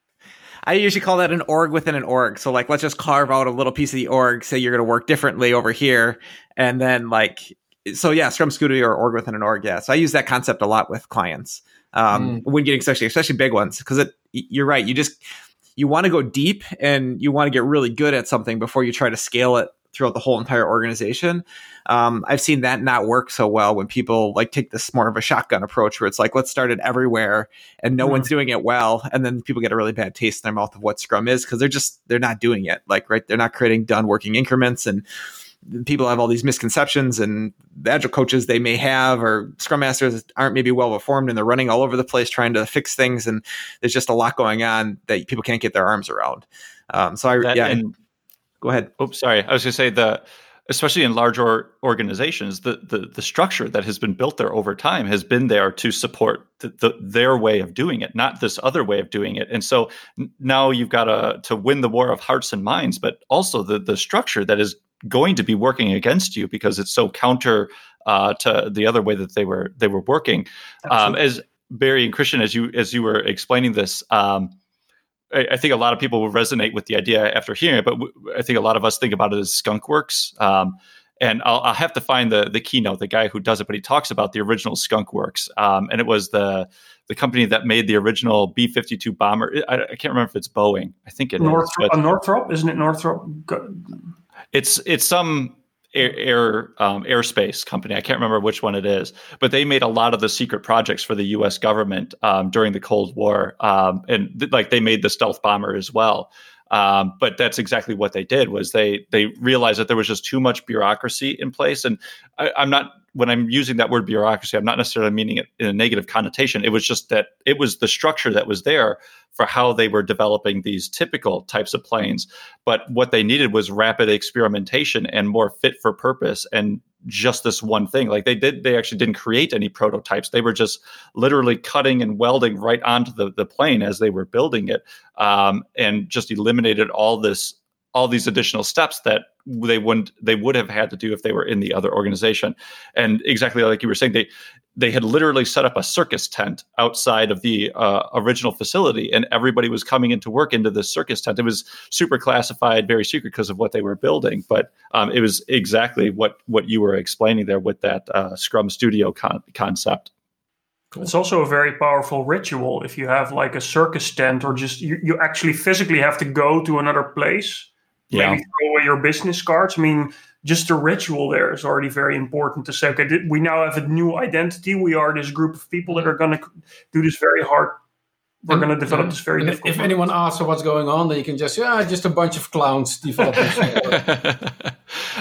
I usually call that an org within an org. So like, let's just carve out a little piece of the org, say you're going to work differently over here, and then like, so yeah, Scrum Studio or org within an org. Yeah, so I use that concept a lot with clients um, mm. when getting especially especially big ones, because it you're right, you just you want to go deep and you want to get really good at something before you try to scale it throughout the whole entire organization. Um, I've seen that not work so well when people like take this more of a shotgun approach where it's like, let's start it everywhere and no mm. one's doing it well. And then people get a really bad taste in their mouth of what Scrum is because they're just, they're not doing it. Like, right. They're not creating done working increments, and people have all these misconceptions, and the agile coaches they may have, or Scrum masters aren't maybe well informed, and they're running all over the place trying to fix things. And there's just a lot going on that people can't get their arms around. Um, so I, that, yeah, and, go ahead. Oops, sorry. I was going to say the, especially in large or organizations, the, the the structure that has been built there over time has been there to support the, the, their way of doing it, not this other way of doing it. And so n- now you've got to to win the war of hearts and minds, but also the the structure that is going to be working against you because it's so counter uh, to the other way that they were they were working. Um, as Barry and Christian, as you as you were explaining this. Um, I think a lot of people will resonate with the idea after hearing it, but I think a lot of us think about it as Skunkworks. Um, and I'll, I'll have to find the the keynote, the guy who does it, but he talks about the original Skunkworks. Um, and it was the the company that made the original B fifty-two bomber. I, I can't remember if it's Boeing. I think it Northrop, is. But uh, Northrop, isn't it Northrop? It's it's some air, air um, airspace company. I can't remember which one it is, but they made a lot of the secret projects for the U S government um, during the Cold War, um, and th- like they made the stealth bomber as well. Um, but that's exactly what they did. Was they they realized that there was just too much bureaucracy in place, and I, I'm not. When I'm using that word bureaucracy, I'm not necessarily meaning it in a negative connotation. It was just that it was the structure that was there for how they were developing these typical types of planes. But what they needed was rapid experimentation and more fit for purpose, and just this one thing. Like they did, they actually didn't create any prototypes. They were just literally cutting and welding right onto the, the plane as they were building it, um, and just eliminated all this, all these additional steps that they wouldn't, they would have had to do if they were in the other organization. And exactly like you were saying, they they had literally set up a circus tent outside of the uh, original facility, and everybody was coming into work into this circus tent. It was super classified, very secret because of what they were building, but um, it was exactly what what you were explaining there with that uh, Scrum Studio con- concept. Cool. It's also a very powerful ritual if you have like a circus tent, or just you, you actually physically have to go to another place. Yeah. Maybe throw away your business cards. I mean, just the ritual there is already very important to say, okay, we now have a new identity. We are this group of people that are going to do this very hard we're going to develop this very and difficult. If anyone asks what's going on, then you can just say, ah, just a bunch of clowns developing software.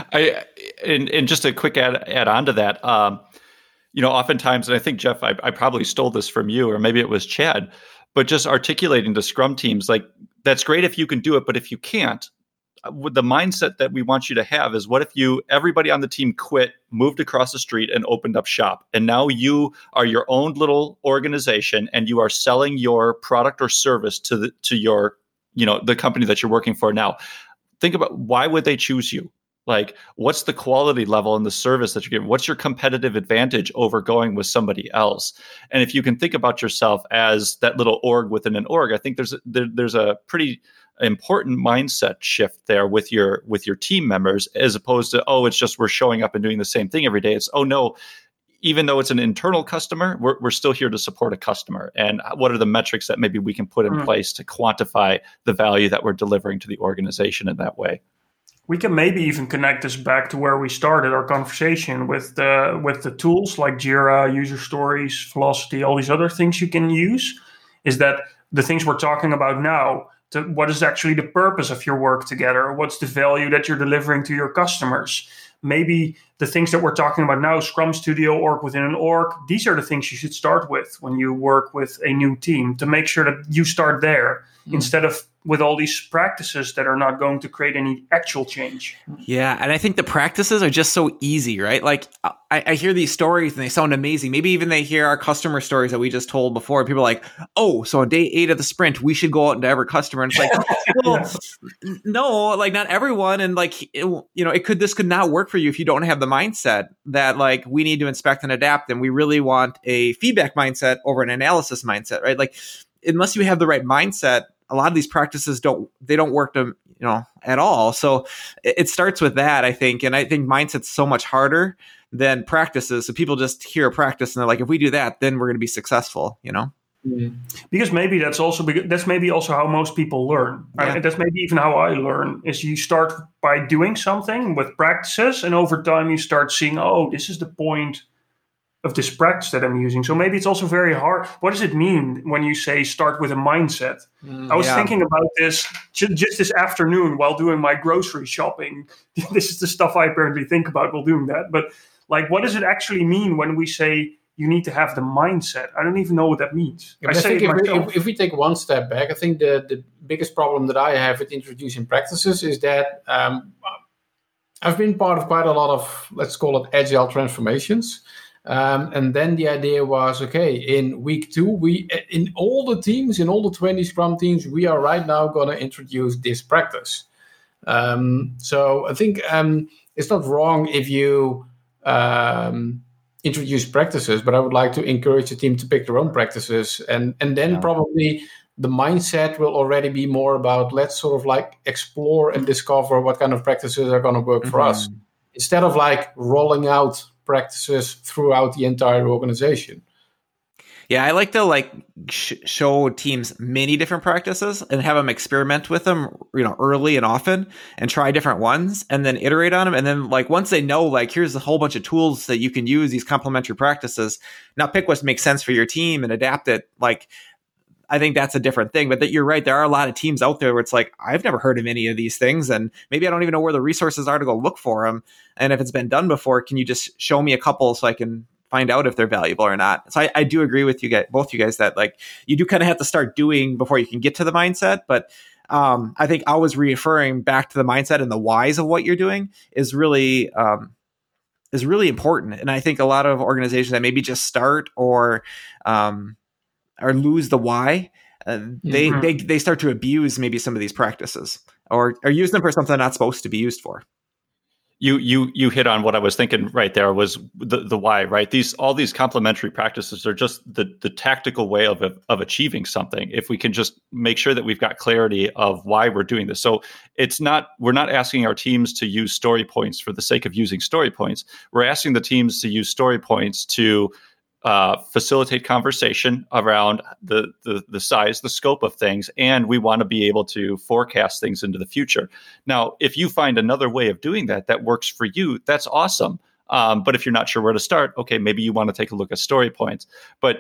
I and, and just a quick add add on to that. Um, you know, oftentimes, and I think Jeff, I, I probably stole this from you, or maybe it was Chad, but just articulating to Scrum teams, like, that's great if you can do it, but if you can't, the mindset that we want you to have is, what if you, everybody on the team quit, moved across the street and opened up shop, and now you are your own little organization and you are selling your product or service to the, to your, you know, the company that you're working for now. Think about, why would they choose you? Like, what's the quality level in the service that you're giving? What's your competitive advantage over going with somebody else? And if you can think about yourself as that little org within an org, I think there's there, there's a pretty important mindset shift there with your with your team members, as opposed to, oh, it's just we're showing up and doing the same thing every day. It's, oh no, even though it's an internal customer, we're we're still here to support a customer. And what are the metrics that maybe we can put in mm. place to quantify the value that we're delivering to the organization in that way? We can maybe even connect this back to where we started our conversation with the with the tools like Jira, user stories, Velocity, all these other things you can use. Is that the things we're talking about now? To what is actually the purpose of your work together? What's the value that you're delivering to your customers? Maybe the things that we're talking about now, Scrum Studio, org within an org, these are the things you should start with when you work with a new team, to make sure that you start there mm. instead of with all these practices that are not going to create any actual change. Yeah, and I think the practices are just so easy, right? Like, I, I hear these stories and they sound amazing. Maybe even they hear our customer stories that we just told before. And people are like, oh, so on day eight of the sprint, we should go out into every customer. And it's like, well, yeah. no, like not everyone. And like, it, you know, it could, this could not work for you if you don't have the mindset that like, we need to inspect and adapt. And we really want a feedback mindset over an analysis mindset, right? Like, unless you have the right mindset, a lot of these practices don't, they don't work to, you know, at all. So it, it starts with that, I think. And I think mindset's so much harder than practices. So people just hear a practice and they're like, if we do that, then we're going to be successful, you know? Mm-hmm. Because maybe that's also, that's maybe also how most people learn. Yeah. I mean, that's maybe even how I learn, is you start by doing something with practices, and over time you start seeing, oh, this is the point of this practice that I'm using. So maybe it's also very hard. What does it mean when you say start with a mindset? Mm, I was yeah. thinking about this j- just this afternoon while doing my grocery shopping. This is the stuff I apparently think about while doing that. But like, what does it actually mean when we say you need to have the mindset? I don't even know what that means. Yeah, I, I say think if we, if, if we take one step back, I think the, the biggest problem that I have with introducing practices is that um, I've been part of quite a lot of, let's call it agile transformations. Um, and then the idea was, okay, in week two, we in all the teams, in all the twenty Scrum teams, we are right now going to introduce this practice. Um, so I think um, it's not wrong if you um, introduce practices, but I would like to encourage the team to pick their own practices. And, and then yeah. probably the mindset will already be more about, let's sort of like explore and discover what kind of practices are going to work mm-hmm. for us, instead of like rolling out practices throughout the entire organization. Yeah, I like to like sh- show teams many different practices and have them experiment with them, you know, early and often, and try different ones, and then iterate on them. And then like once they know, like here's a whole bunch of tools that you can use, these complementary practices. Now pick what makes sense for your team and adapt it. Like, I think that's a different thing. But that you're right, there are a lot of teams out there where it's like, I've never heard of any of these things, and maybe I don't even know where the resources are to go look for them. And if it's been done before, can you just show me a couple so I can find out if they're valuable or not? So I, I do agree with you guys, both you guys, that like you do kind of have to start doing before you can get to the mindset. But um, I think always referring back to the mindset and the whys of what you're doing is really um, is really important. And I think a lot of organizations that maybe just start or um, or lose the why, uh, they, mm-hmm. they they start to abuse maybe some of these practices or or use them for something they're not supposed to be used for. You you you hit on what I was thinking right there, was the, the why, right? These all these complementary practices are just the the tactical way of of achieving something. If we can just make sure that we've got clarity of why we're doing this. So it's not, we're not asking our teams to use story points for the sake of using story points. We're asking the teams to use story points to Uh, facilitate conversation around the, the the size, the scope of things, and we want to be able to forecast things into the future. Now, if you find another way of doing that that works for you, that's awesome. Um, but if you're not sure where to start, okay, maybe you want to take a look at story points. But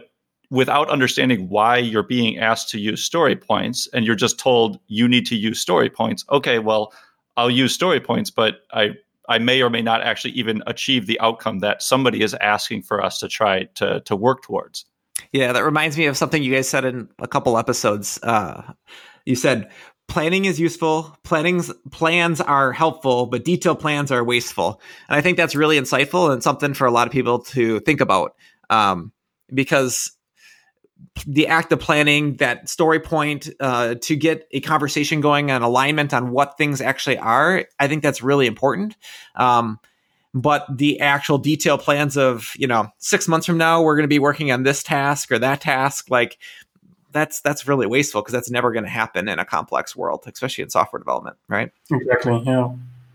without understanding why you're being asked to use story points, and you're just told you need to use story points. Okay, well, I'll use story points, but I I may or may not actually even achieve the outcome that somebody is asking for us to try to to work towards. Yeah, that reminds me of something you guys said in a couple episodes. Uh, you said planning is useful, planning's, plans are helpful, but detailed plans are wasteful. And I think that's really insightful and something for a lot of people to think about, um, because the act of planning, that story point, uh, to get a conversation going on alignment on what things actually are, I think that's really important. Um, but the actual detailed plans of, you know, six months from now, we're going to be working on this task or that task, like that's, that's really wasteful because that's never going to happen in a complex world, especially in software development, right? Exactly. Yeah.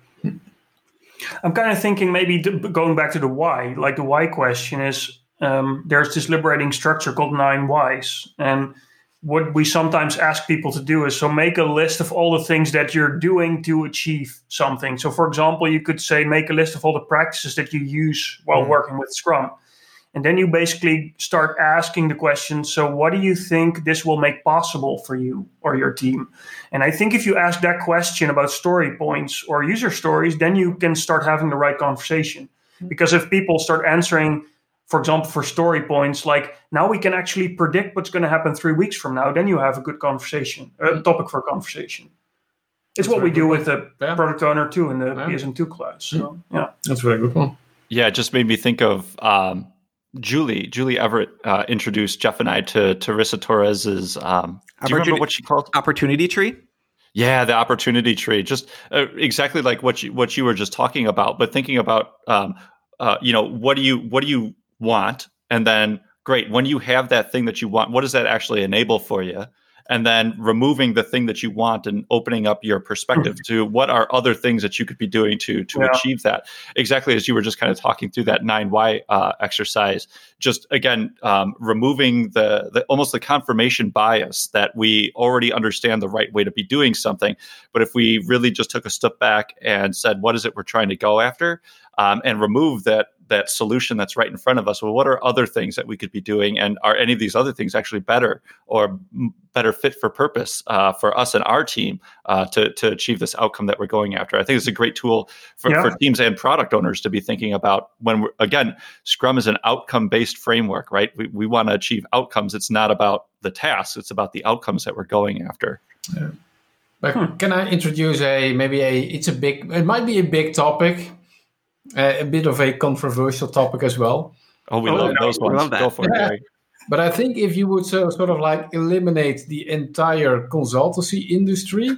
I'm kind of thinking maybe going back to the why, like the why question is, Um, there's this liberating structure called nine whys. And what we sometimes ask people to do is, so make a list of all the things that you're doing to achieve something. So for example, you could say, make a list of all the practices that you use while mm. working with Scrum. And then you basically start asking the question, so what do you think this will make possible for you or your team? And I think if you ask that question about story points or user stories, then you can start having the right conversation. Because if people start answering, for example, for story points, like now we can actually predict what's going to happen three weeks from now, then you have a good conversation, a topic for conversation. It's That's what we do with the yeah. product owner too in the yeah. P S M two class. So, yeah. That's a very good one. Yeah, it just made me think of um, Julie. Julie Everett uh, introduced Jeff and I to Teresa Torres's, um, do you remember what she called? Opportunity tree? Yeah, the opportunity tree. Just uh, exactly like what you, what you were just talking about, but thinking about, um, uh, you know, what do you, what do you, want, and then great, when you have that thing that you want, what does that actually enable for you? And then removing the thing that you want and opening up your perspective to what are other things that you could be doing to to yeah. achieve that. Exactly as you were just kind of talking through that nine why uh, exercise, just again um, removing the, the almost the confirmation bias that we already understand the right way to be doing something, but if we really just took a step back and said, what is it we're trying to go after, um, and remove that that solution that's right in front of us. Well, what are other things that we could be doing? And are any of these other things actually better or m- better fit for purpose uh, for us and our team uh, to, to achieve this outcome that we're going after? I think it's a great tool for, yeah. for teams and product owners to be thinking about when we're, again, Scrum is an outcome-based framework, right? We, we want to achieve outcomes. It's not about the tasks. It's about the outcomes that we're going after. Yeah. But hmm. can I introduce a, maybe a, it's a big, it might be a big topic, Uh, a bit of a controversial topic as well. Oh, we oh, love those ones. Love Go for it, Gary. But I think if you would so, sort of like eliminate the entire consultancy industry,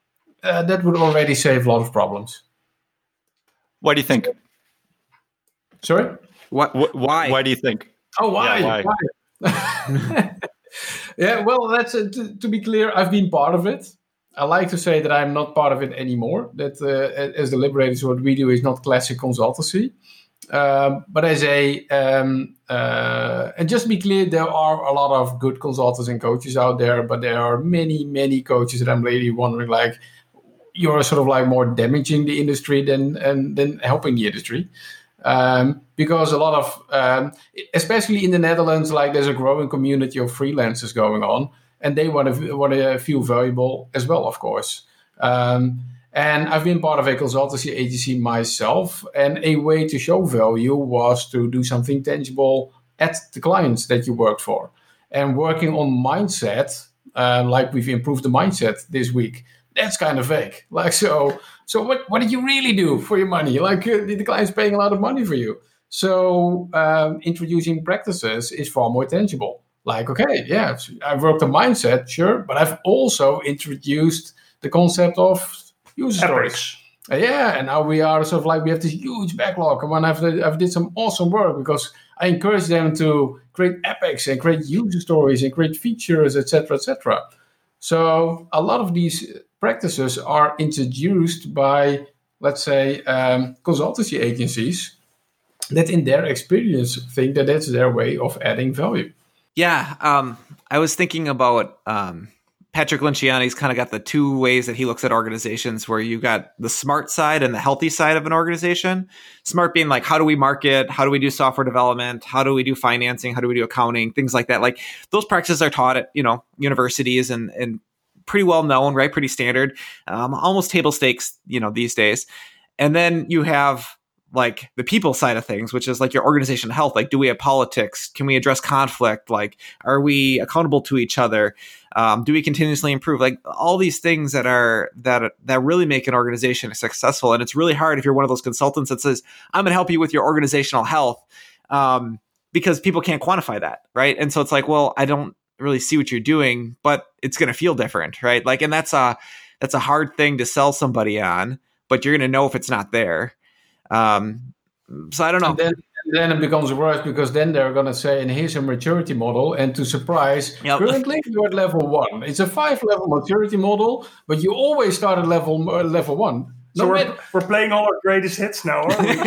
uh, that would already save a lot of problems. Why do you think? Sorry? What? Wh- why? Why do you think? Oh, why? Yeah, why? why? yeah well, that's uh, to, to be clear, I've been part of it. I like to say that I'm not part of it anymore. That uh, as the Liberators, what we do is not classic consultancy. Um, but as a, um, uh, and just to be clear, there are a lot of good consultants and coaches out there, but there are many, many coaches that I'm really wondering, like, you're sort of like more damaging the industry than, and, than helping the industry. Um, because a lot of, um, especially in the Netherlands, like there's a growing community of freelancers going on. And they want to want to feel valuable as well, of course. Um, and I've been part of a consultancy agency myself, and a way to show value was to do something tangible at the clients that you worked for. And working on mindset, uh, like we've improved the mindset this week, that's kind of vague. Like, so, so what, what did you really do for your money? Like, uh, the client's paying a lot of money for you. So um, introducing practices is far more tangible. Like, okay, yeah, I've worked on mindset, sure, but I've also introduced the concept of user stories. Uh, yeah, and now we are sort of like, we have this huge backlog. And when I've, I've did some awesome work because I encourage them to create epics and create user stories and create features, et cetera, et cetera. So a lot of these practices are introduced by, let's say, um, consultancy agencies that in their experience think that that's their way of adding value. Yeah, um, I was thinking about um, Patrick Lenciani's kind of got the two ways that he looks at organizations, where you got the smart side and the healthy side of an organization. Smart being like, how do we market? How do we do software development? How do we do financing? How do we do accounting? Things like that. Like those practices are taught at, you know, universities and, and pretty well known, right? Pretty standard, um, almost table stakes, you know, these days. And then you have like the people side of things, which is like your organizational health. Like, do we have politics? Can we address conflict? Like, are we accountable to each other? Um, do we continuously improve? Like all these things that are, that, that really make an organization successful. And it's really hard if you're one of those consultants that says, I'm going to help you with your organizational health. Um, because people can't quantify that. Right. And so it's like, well, I don't really see what you're doing, but it's going to feel different. Right. Like, and that's a, that's a hard thing to sell somebody on, but you're going to know if it's not there. Um, so I don't know. And then, then it becomes worse, because then they're going to say, and here's a maturity model. And to surprise, yep. currently you're at level one. It's a five level maturity model, but you always start at level uh, level one. So no we're, matter- we're playing all our greatest hits now, aren't we?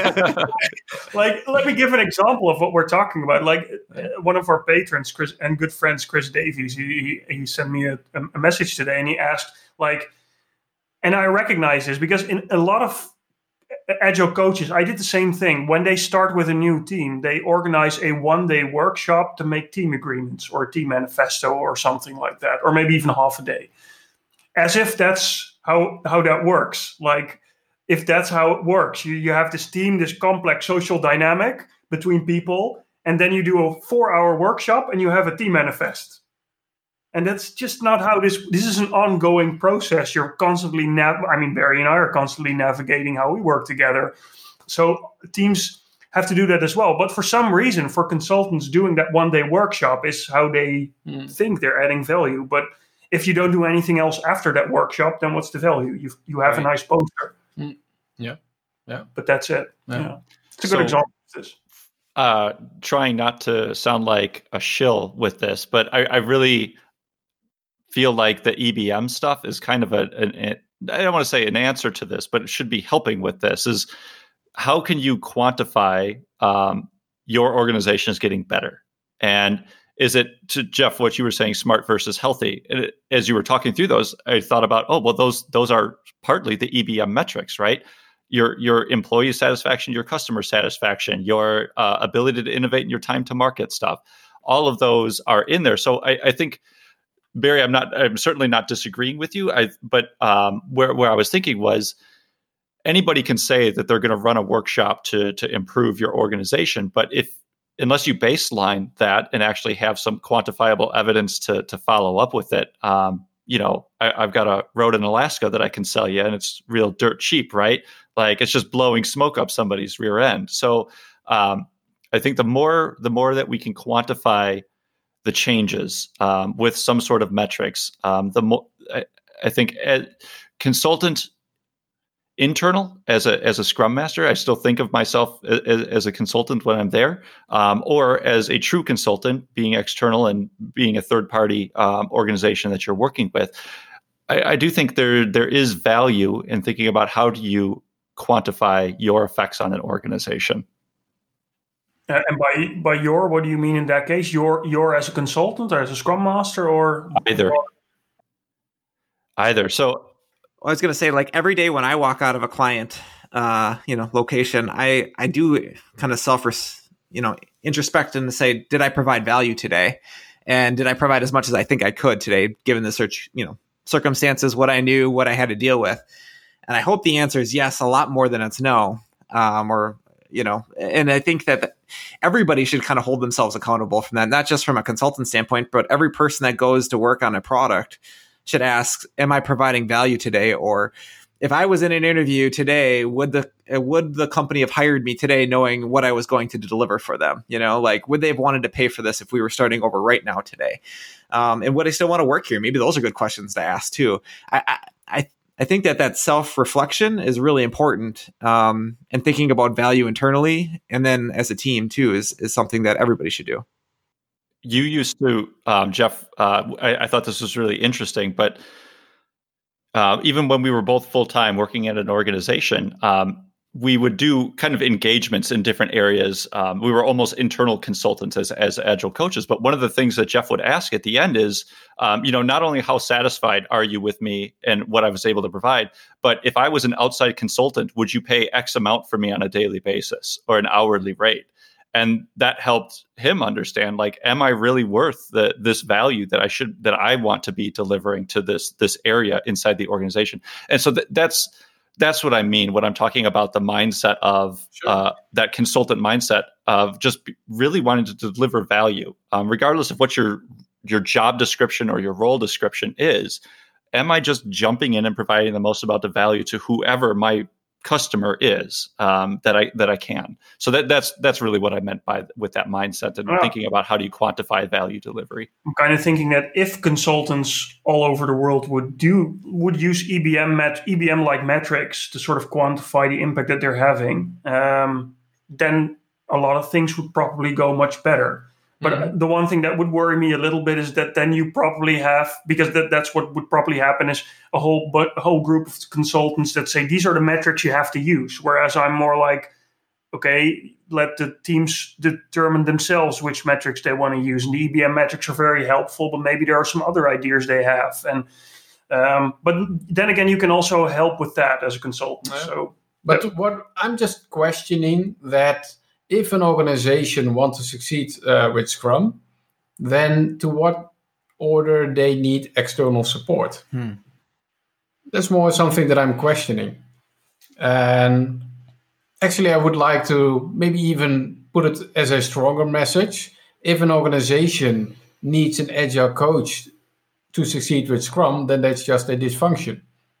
Like, let me give an example of what we're talking about. Like uh, one of our patrons, Chris, and good friends, Chris Davies, he, he, he sent me a, a message today, and he asked, like, and I recognize this because in a lot of Agile coaches, I did the same thing. When they start with a new team, they organize a one-day workshop to make team agreements or a team manifesto or something like that, or maybe even half a day. As if that's how how that works. Like, if that's how it works, you, you have this team, this complex social dynamic between people, and then you do a four-hour workshop and you have a team manifest. And that's just not how this, this is an ongoing process. You're constantly, nav- I mean, Barry and I are constantly navigating how we work together. So teams have to do that as well. But for some reason, for consultants, doing that one day workshop is how they mm. think they're adding value. But if you don't do anything else after that workshop, then what's the value? You you have right. a nice poster. Mm. Yeah. Yeah. But that's it. Yeah. Yeah. It's a good so, example of this. Uh, trying not to sound like a shill with this, but I, I really feel like the E B M stuff is kind of a, an, a, I don't want to say an answer to this, but it should be helping with this, is how can you quantify um, your organization is getting better? And is it, to Jeff, what you were saying, smart versus healthy? And it, as you were talking through those, I thought about, oh, well, those those are partly the E B M metrics, right? Your your employee satisfaction, your customer satisfaction, your uh, ability to innovate, and your time to market stuff. All of those are in there. So I, I think, Barry, I'm not. I'm certainly not disagreeing with you. I, but um, where where I was thinking was, anybody can say that they're going to run a workshop to to improve your organization, but if unless you baseline that and actually have some quantifiable evidence to to follow up with it, um, you know, I, I've got a road in Alaska that I can sell you, and it's real dirt cheap, right? Like it's just blowing smoke up somebody's rear end. So um, I think the more the more that we can quantify the changes um, with some sort of metrics, um, the more I, I think as consultant internal as a as a Scrum Master, I still think of myself as, as a consultant when I'm there, um, or as a true consultant, being external and being a third party um, organization that you're working with. I, I do think there there is value in thinking about how do you quantify your effects on an organization. Uh, and by by your, what do you mean in that case? Your your as a consultant or as a Scrum Master, or either? Or? Either. So I was going to say, like every day when I walk out of a client, uh, you know, location, I I do kind of self, you know, introspect and say, did I provide value today, and did I provide as much as I think I could today, given the search, you know, circumstances, what I knew, what I had to deal with, and I hope the answer is yes, a lot more than it's no, um, or. You know, and I think that everybody should kind of hold themselves accountable from that, not just from a consultant standpoint, but every person that goes to work on a product should ask, am I providing value today? Or if I was in an interview today, would the would the company have hired me today knowing what I was going to deliver for them? You know, like, would they have wanted to pay for this if we were starting over right now today? Um, and would I still want to work here? Maybe those are good questions to ask too. I, I, I I think that that self-reflection is really important, um, and thinking about value internally and then as a team too is is something that everybody should do. You used to, um, Jeff, uh, I, I thought this was really interesting, but uh, even when we were both full-time working at an organization, um, we would do kind of engagements in different areas. Um, we were almost internal consultants as, as agile coaches. But one of the things that Jeff would ask at the end is, um, you know, not only how satisfied are you with me and what I was able to provide, but if I was an outside consultant, would you pay X amount for me on a daily basis or an hourly rate? And that helped him understand, like, am I really worth the this value that I should that I want to be delivering to this this area inside the organization? And so th- that's. That's what I mean when I'm talking about the mindset of sure. uh, that consultant mindset of just really wanting to deliver value, um, regardless of what your your job description or your role description is. Am I just jumping in and providing the most amount of value to whoever my customer is um, that I that I can? So that that's that's really what I meant by with that mindset and yeah. thinking about how do you quantify value delivery. I'm kind of thinking that if consultants all over the world would do would use E B M met, E B M like metrics to sort of quantify the impact that they're having, um, then a lot of things would probably go much better. But mm-hmm. the one thing that would worry me a little bit is that then you probably have, because that, that's what would probably happen, is a whole but a whole group of consultants that say these are the metrics you have to use. Whereas I'm more like, okay, let the teams determine themselves which metrics they want to use. And the E B M metrics are very helpful, but maybe there are some other ideas they have. And um, but then again, you can also help with that as a consultant. Yeah. So, but yeah. what I'm just questioning that. If an organization wants to succeed uh, with Scrum, then to what order they need external support? Hmm. That's more something that I'm questioning. And actually, I would like to maybe even put it as a stronger message. If an organization needs an agile coach to succeed with Scrum, then that's just a dysfunction.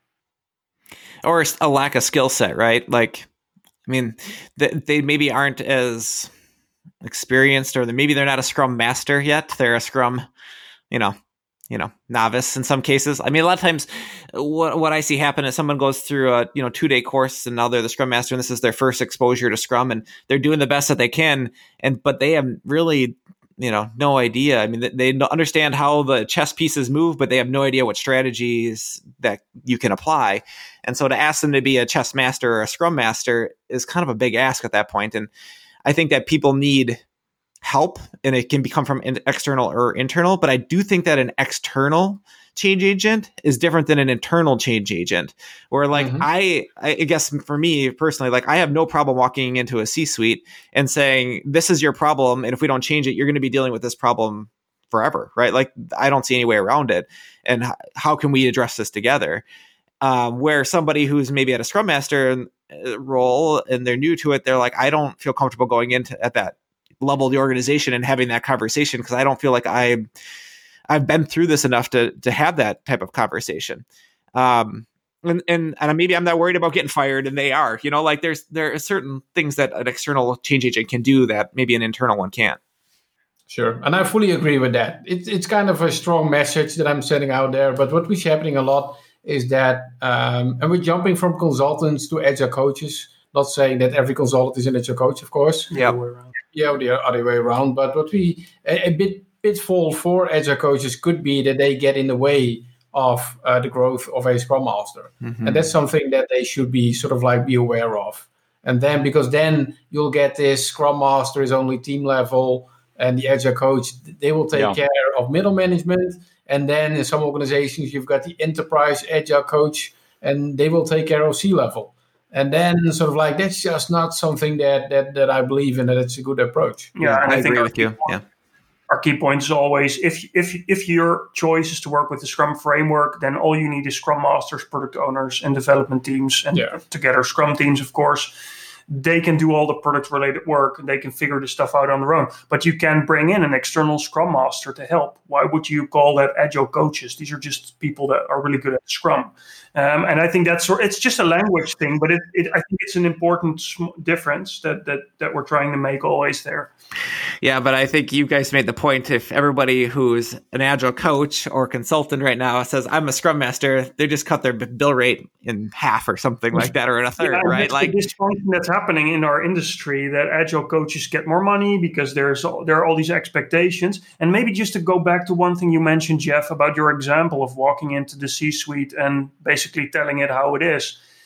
Or a lack of skill set, right? Like, I mean, they maybe aren't as experienced, or maybe they're not a Scrum master yet. They're a Scrum, you know, you know, novice in some cases. I mean, a lot of times, what what I see happen is someone goes through a you know two day course, and now they're the Scrum master, and this is their first exposure to Scrum, and they're doing the best that they can, and but they have really, you know, no idea. I mean, they, they understand how the chess pieces move, but they have no idea what strategies that you can apply. And so to ask them to be a chess master or a Scrum master is kind of a big ask at that point. And I think that people need help, and it can become from external or internal. But I do think that an external change agent is different than an internal change agent, where like mm-hmm. I, I guess for me personally, like I have no problem walking into a C-suite and saying, this is your problem. And if we don't change it, you're going to be dealing with this problem forever. Right. Like I don't see any way around it. And h- how can we address this together? Um, where somebody who's maybe at a Scrum Master role and they're new to it, they're like, I don't feel comfortable going into at that level of the organization and having that conversation because I don't feel like I, I've been through this enough to to have that type of conversation. Um, and, and and maybe I'm not worried about getting fired, and they are. You know, like there's there are certain things that an external change agent can do that maybe an internal one can't. Sure. And I fully agree with that. It's it's kind of a strong message that I'm sending out there. But what we're happening a lot is that, um, and we're jumping from consultants to agile coaches, not saying that every consultant is an agile coach, of course. Yeah. Yeah, the other way around. But what we, a, a bit pitfall for agile coaches could be that they get in the way of uh, the growth of a Scrum Master. Mm-hmm. And that's something that they should be sort of like be aware of. And then, because then you'll get this Scrum Master is only team level, and the agile coach, they will take yeah. care of middle management. And then in some organizations, you've got the enterprise agile coach, and they will take care of C-level. And then sort of like, that's just not something that that, that I believe in, that it's a good approach. Yeah, and I, I agree think with you. Yeah. Our key point is always, if if if your choice is to work with the Scrum framework, then all you need is Scrum Masters, product owners, and development teams, and yeah. together Scrum teams, of course. They can do all the product-related work, and they can figure this stuff out on their own. But you can bring in an external Scrum Master to help. Why would you call that agile coaches? These are just people that are really good at Scrum. Um, and I think that's it's just a language thing, but it, it, I think it's an important difference that that that we're trying to make always there. Yeah, but I think you guys made the point. If everybody who's an agile coach or consultant right now says, I'm a Scrum Master, they just cut their bill rate in half or something like that, or in a third, yeah, right? Like this function that's happening in our industry, that agile coaches get more money because there's there are all these expectations. And maybe just to go back to one thing you mentioned, Jeff, about your example of walking into the C-suite and basically telling it how it is.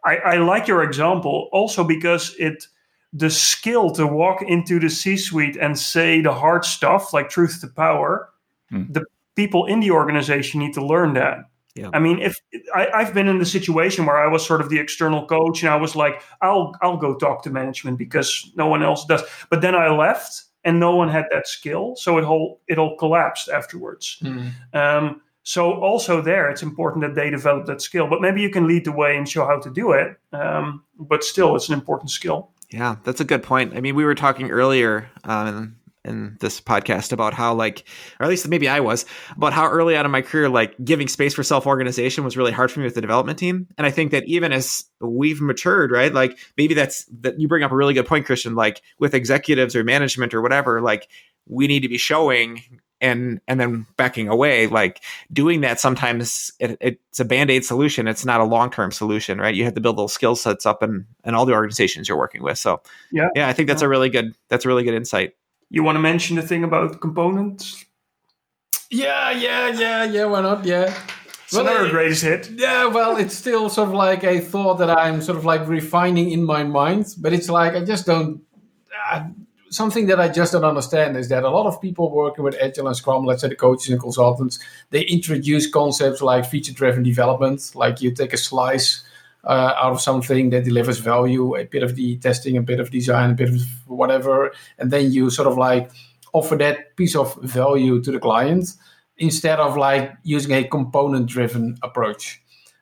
I, I like your example also because it the skill to walk into the C-suite and say the hard stuff like truth to power, hmm. the people in the organization need to learn that. Yeah. I mean, if I, I've been in the situation where I was sort of the external coach and I was like, I'll I'll go talk to management because no one else does. But then I left and no one had that skill, so it all it all collapsed afterwards. Mm. Um, so also there, it's important that they develop that skill. But maybe you can lead the way and show how to do it. Um, but still, it's an important skill. Yeah, that's a good point. I mean, we were talking earlier um, in this podcast about how, like, or at least maybe I was, about how early on in my career, like, giving space for self-organization was really hard for me with the development team. And I think that even as we've matured, right, like, maybe that's, that you bring up a really good point, Christian, like, with executives or management or whatever, like, we need to be showing and and then backing away. Like, doing that sometimes it, it's a Band-Aid solution. It's not a long-term solution, right? You have to build those skill sets up in, in all the organizations you're working with. So yeah, yeah, I think that's yeah. a really good, that's a really good insight. You want to mention the thing about components? Yeah, yeah, yeah, yeah. Why not? Yeah. It's well, another greatest hit. Yeah, well, it's still sort of like a thought that I'm sort of like refining in my mind, but it's like I just don't. Uh, something that I just don't understand is that a lot of people working with Agile and Scrum, let's say the coaches and consultants, they introduce concepts like feature-driven development, like you take a slice Uh, out of something that delivers value, a bit of the testing, a bit of design, a bit of whatever, and then you sort of like offer that piece of value to the client instead of like using a component-driven approach.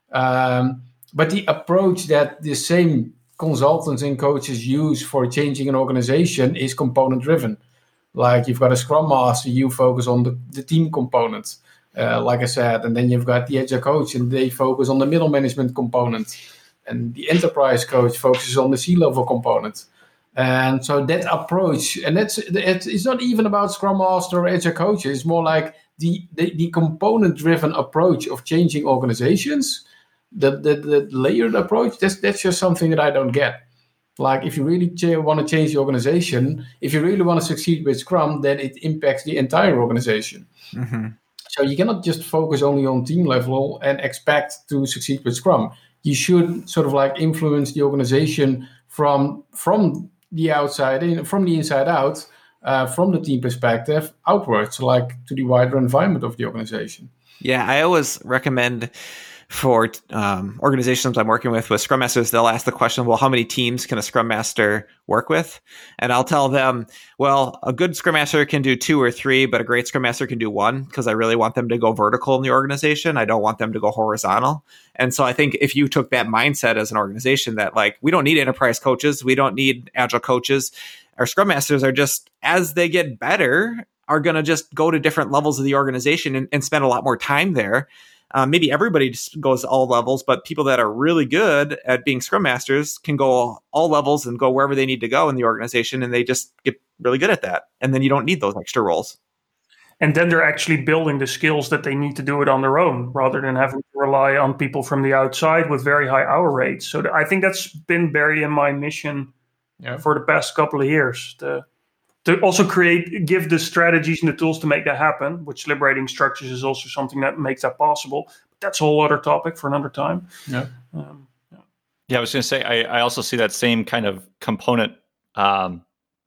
Um, but the approach that the same consultants and coaches use for changing an organization is component-driven. Like you've got a Scrum Master, you focus on the, the team component. Uh, like I said, and then you've got the Agile coach and they focus on the middle management component, and the enterprise coach focuses on the C-level component. And so that approach, and that's it's not even about Scrum Master or Agile coaches, it's more like the, the, the component-driven approach of changing organizations, the, the, the layered approach, that's, that's just something that I don't get. Like if you really ch- want to change the organization, if you really want to succeed with Scrum, then it impacts the entire organization. Mm-hmm. So you cannot just focus only on team level and expect to succeed with Scrum. You should sort of like influence the organization from from the outside, from the inside out, uh, from the team perspective outwards, like to the wider environment of the organization. Yeah, I always recommend for um, organizations I'm working with, with Scrum Masters, they'll ask the question, well, how many teams can a Scrum Master work with? And I'll tell them, well, a good Scrum Master can do two or three, but a great Scrum Master can do one, because I really want them to go vertical in the organization. I don't want them to go horizontal. And so I think if you took that mindset as an organization that, like, we don't need enterprise coaches, we don't need Agile coaches, our Scrum Masters are just, as they get better, are going to just go to different levels of the organization and, and spend a lot more time there. Um, maybe everybody just goes all levels, but people that are really good at being Scrum Masters can go all levels and go wherever they need to go in the organization, and they just get really good at that. And then you don't need those extra roles. And then they're actually building the skills that they need to do it on their own, rather than having to rely on people from the outside with very high hour rates. So th- I think that's been very in my mission yeah. for the past couple of years. To, to also create, give the strategies and the tools to make that happen, which liberating structures is also something that makes that possible. But that's a whole other topic for another time. Yeah, um, yeah. yeah I was going to say, I, I also see that same kind of component um,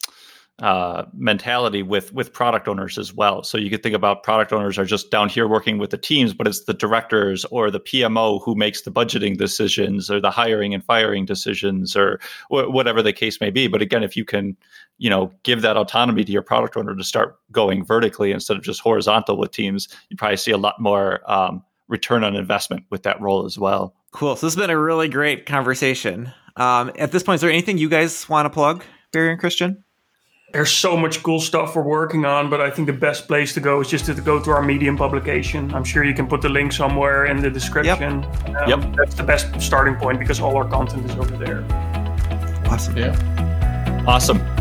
uh, mentality with, with product owners as well. So you could think about product owners are just down here working with the teams, but it's the directors or the P M O who makes the budgeting decisions or the hiring and firing decisions or wh- whatever the case may be. But again, if you can, you know, give that autonomy to your product owner to start going vertically instead of just horizontal with teams, you probably see a lot more um, return on investment with that role as well. Cool. So this has been a really great conversation. Um, at this point, is there anything you guys want to plug, Barry and Christian? There's so much cool stuff we're working on, but I think the best place to go is just to go to our Medium publication. I'm sure you can put the link somewhere in the description. Yep. Um, yep. That's the best starting point because all our content is over there. Awesome. Yeah. Awesome.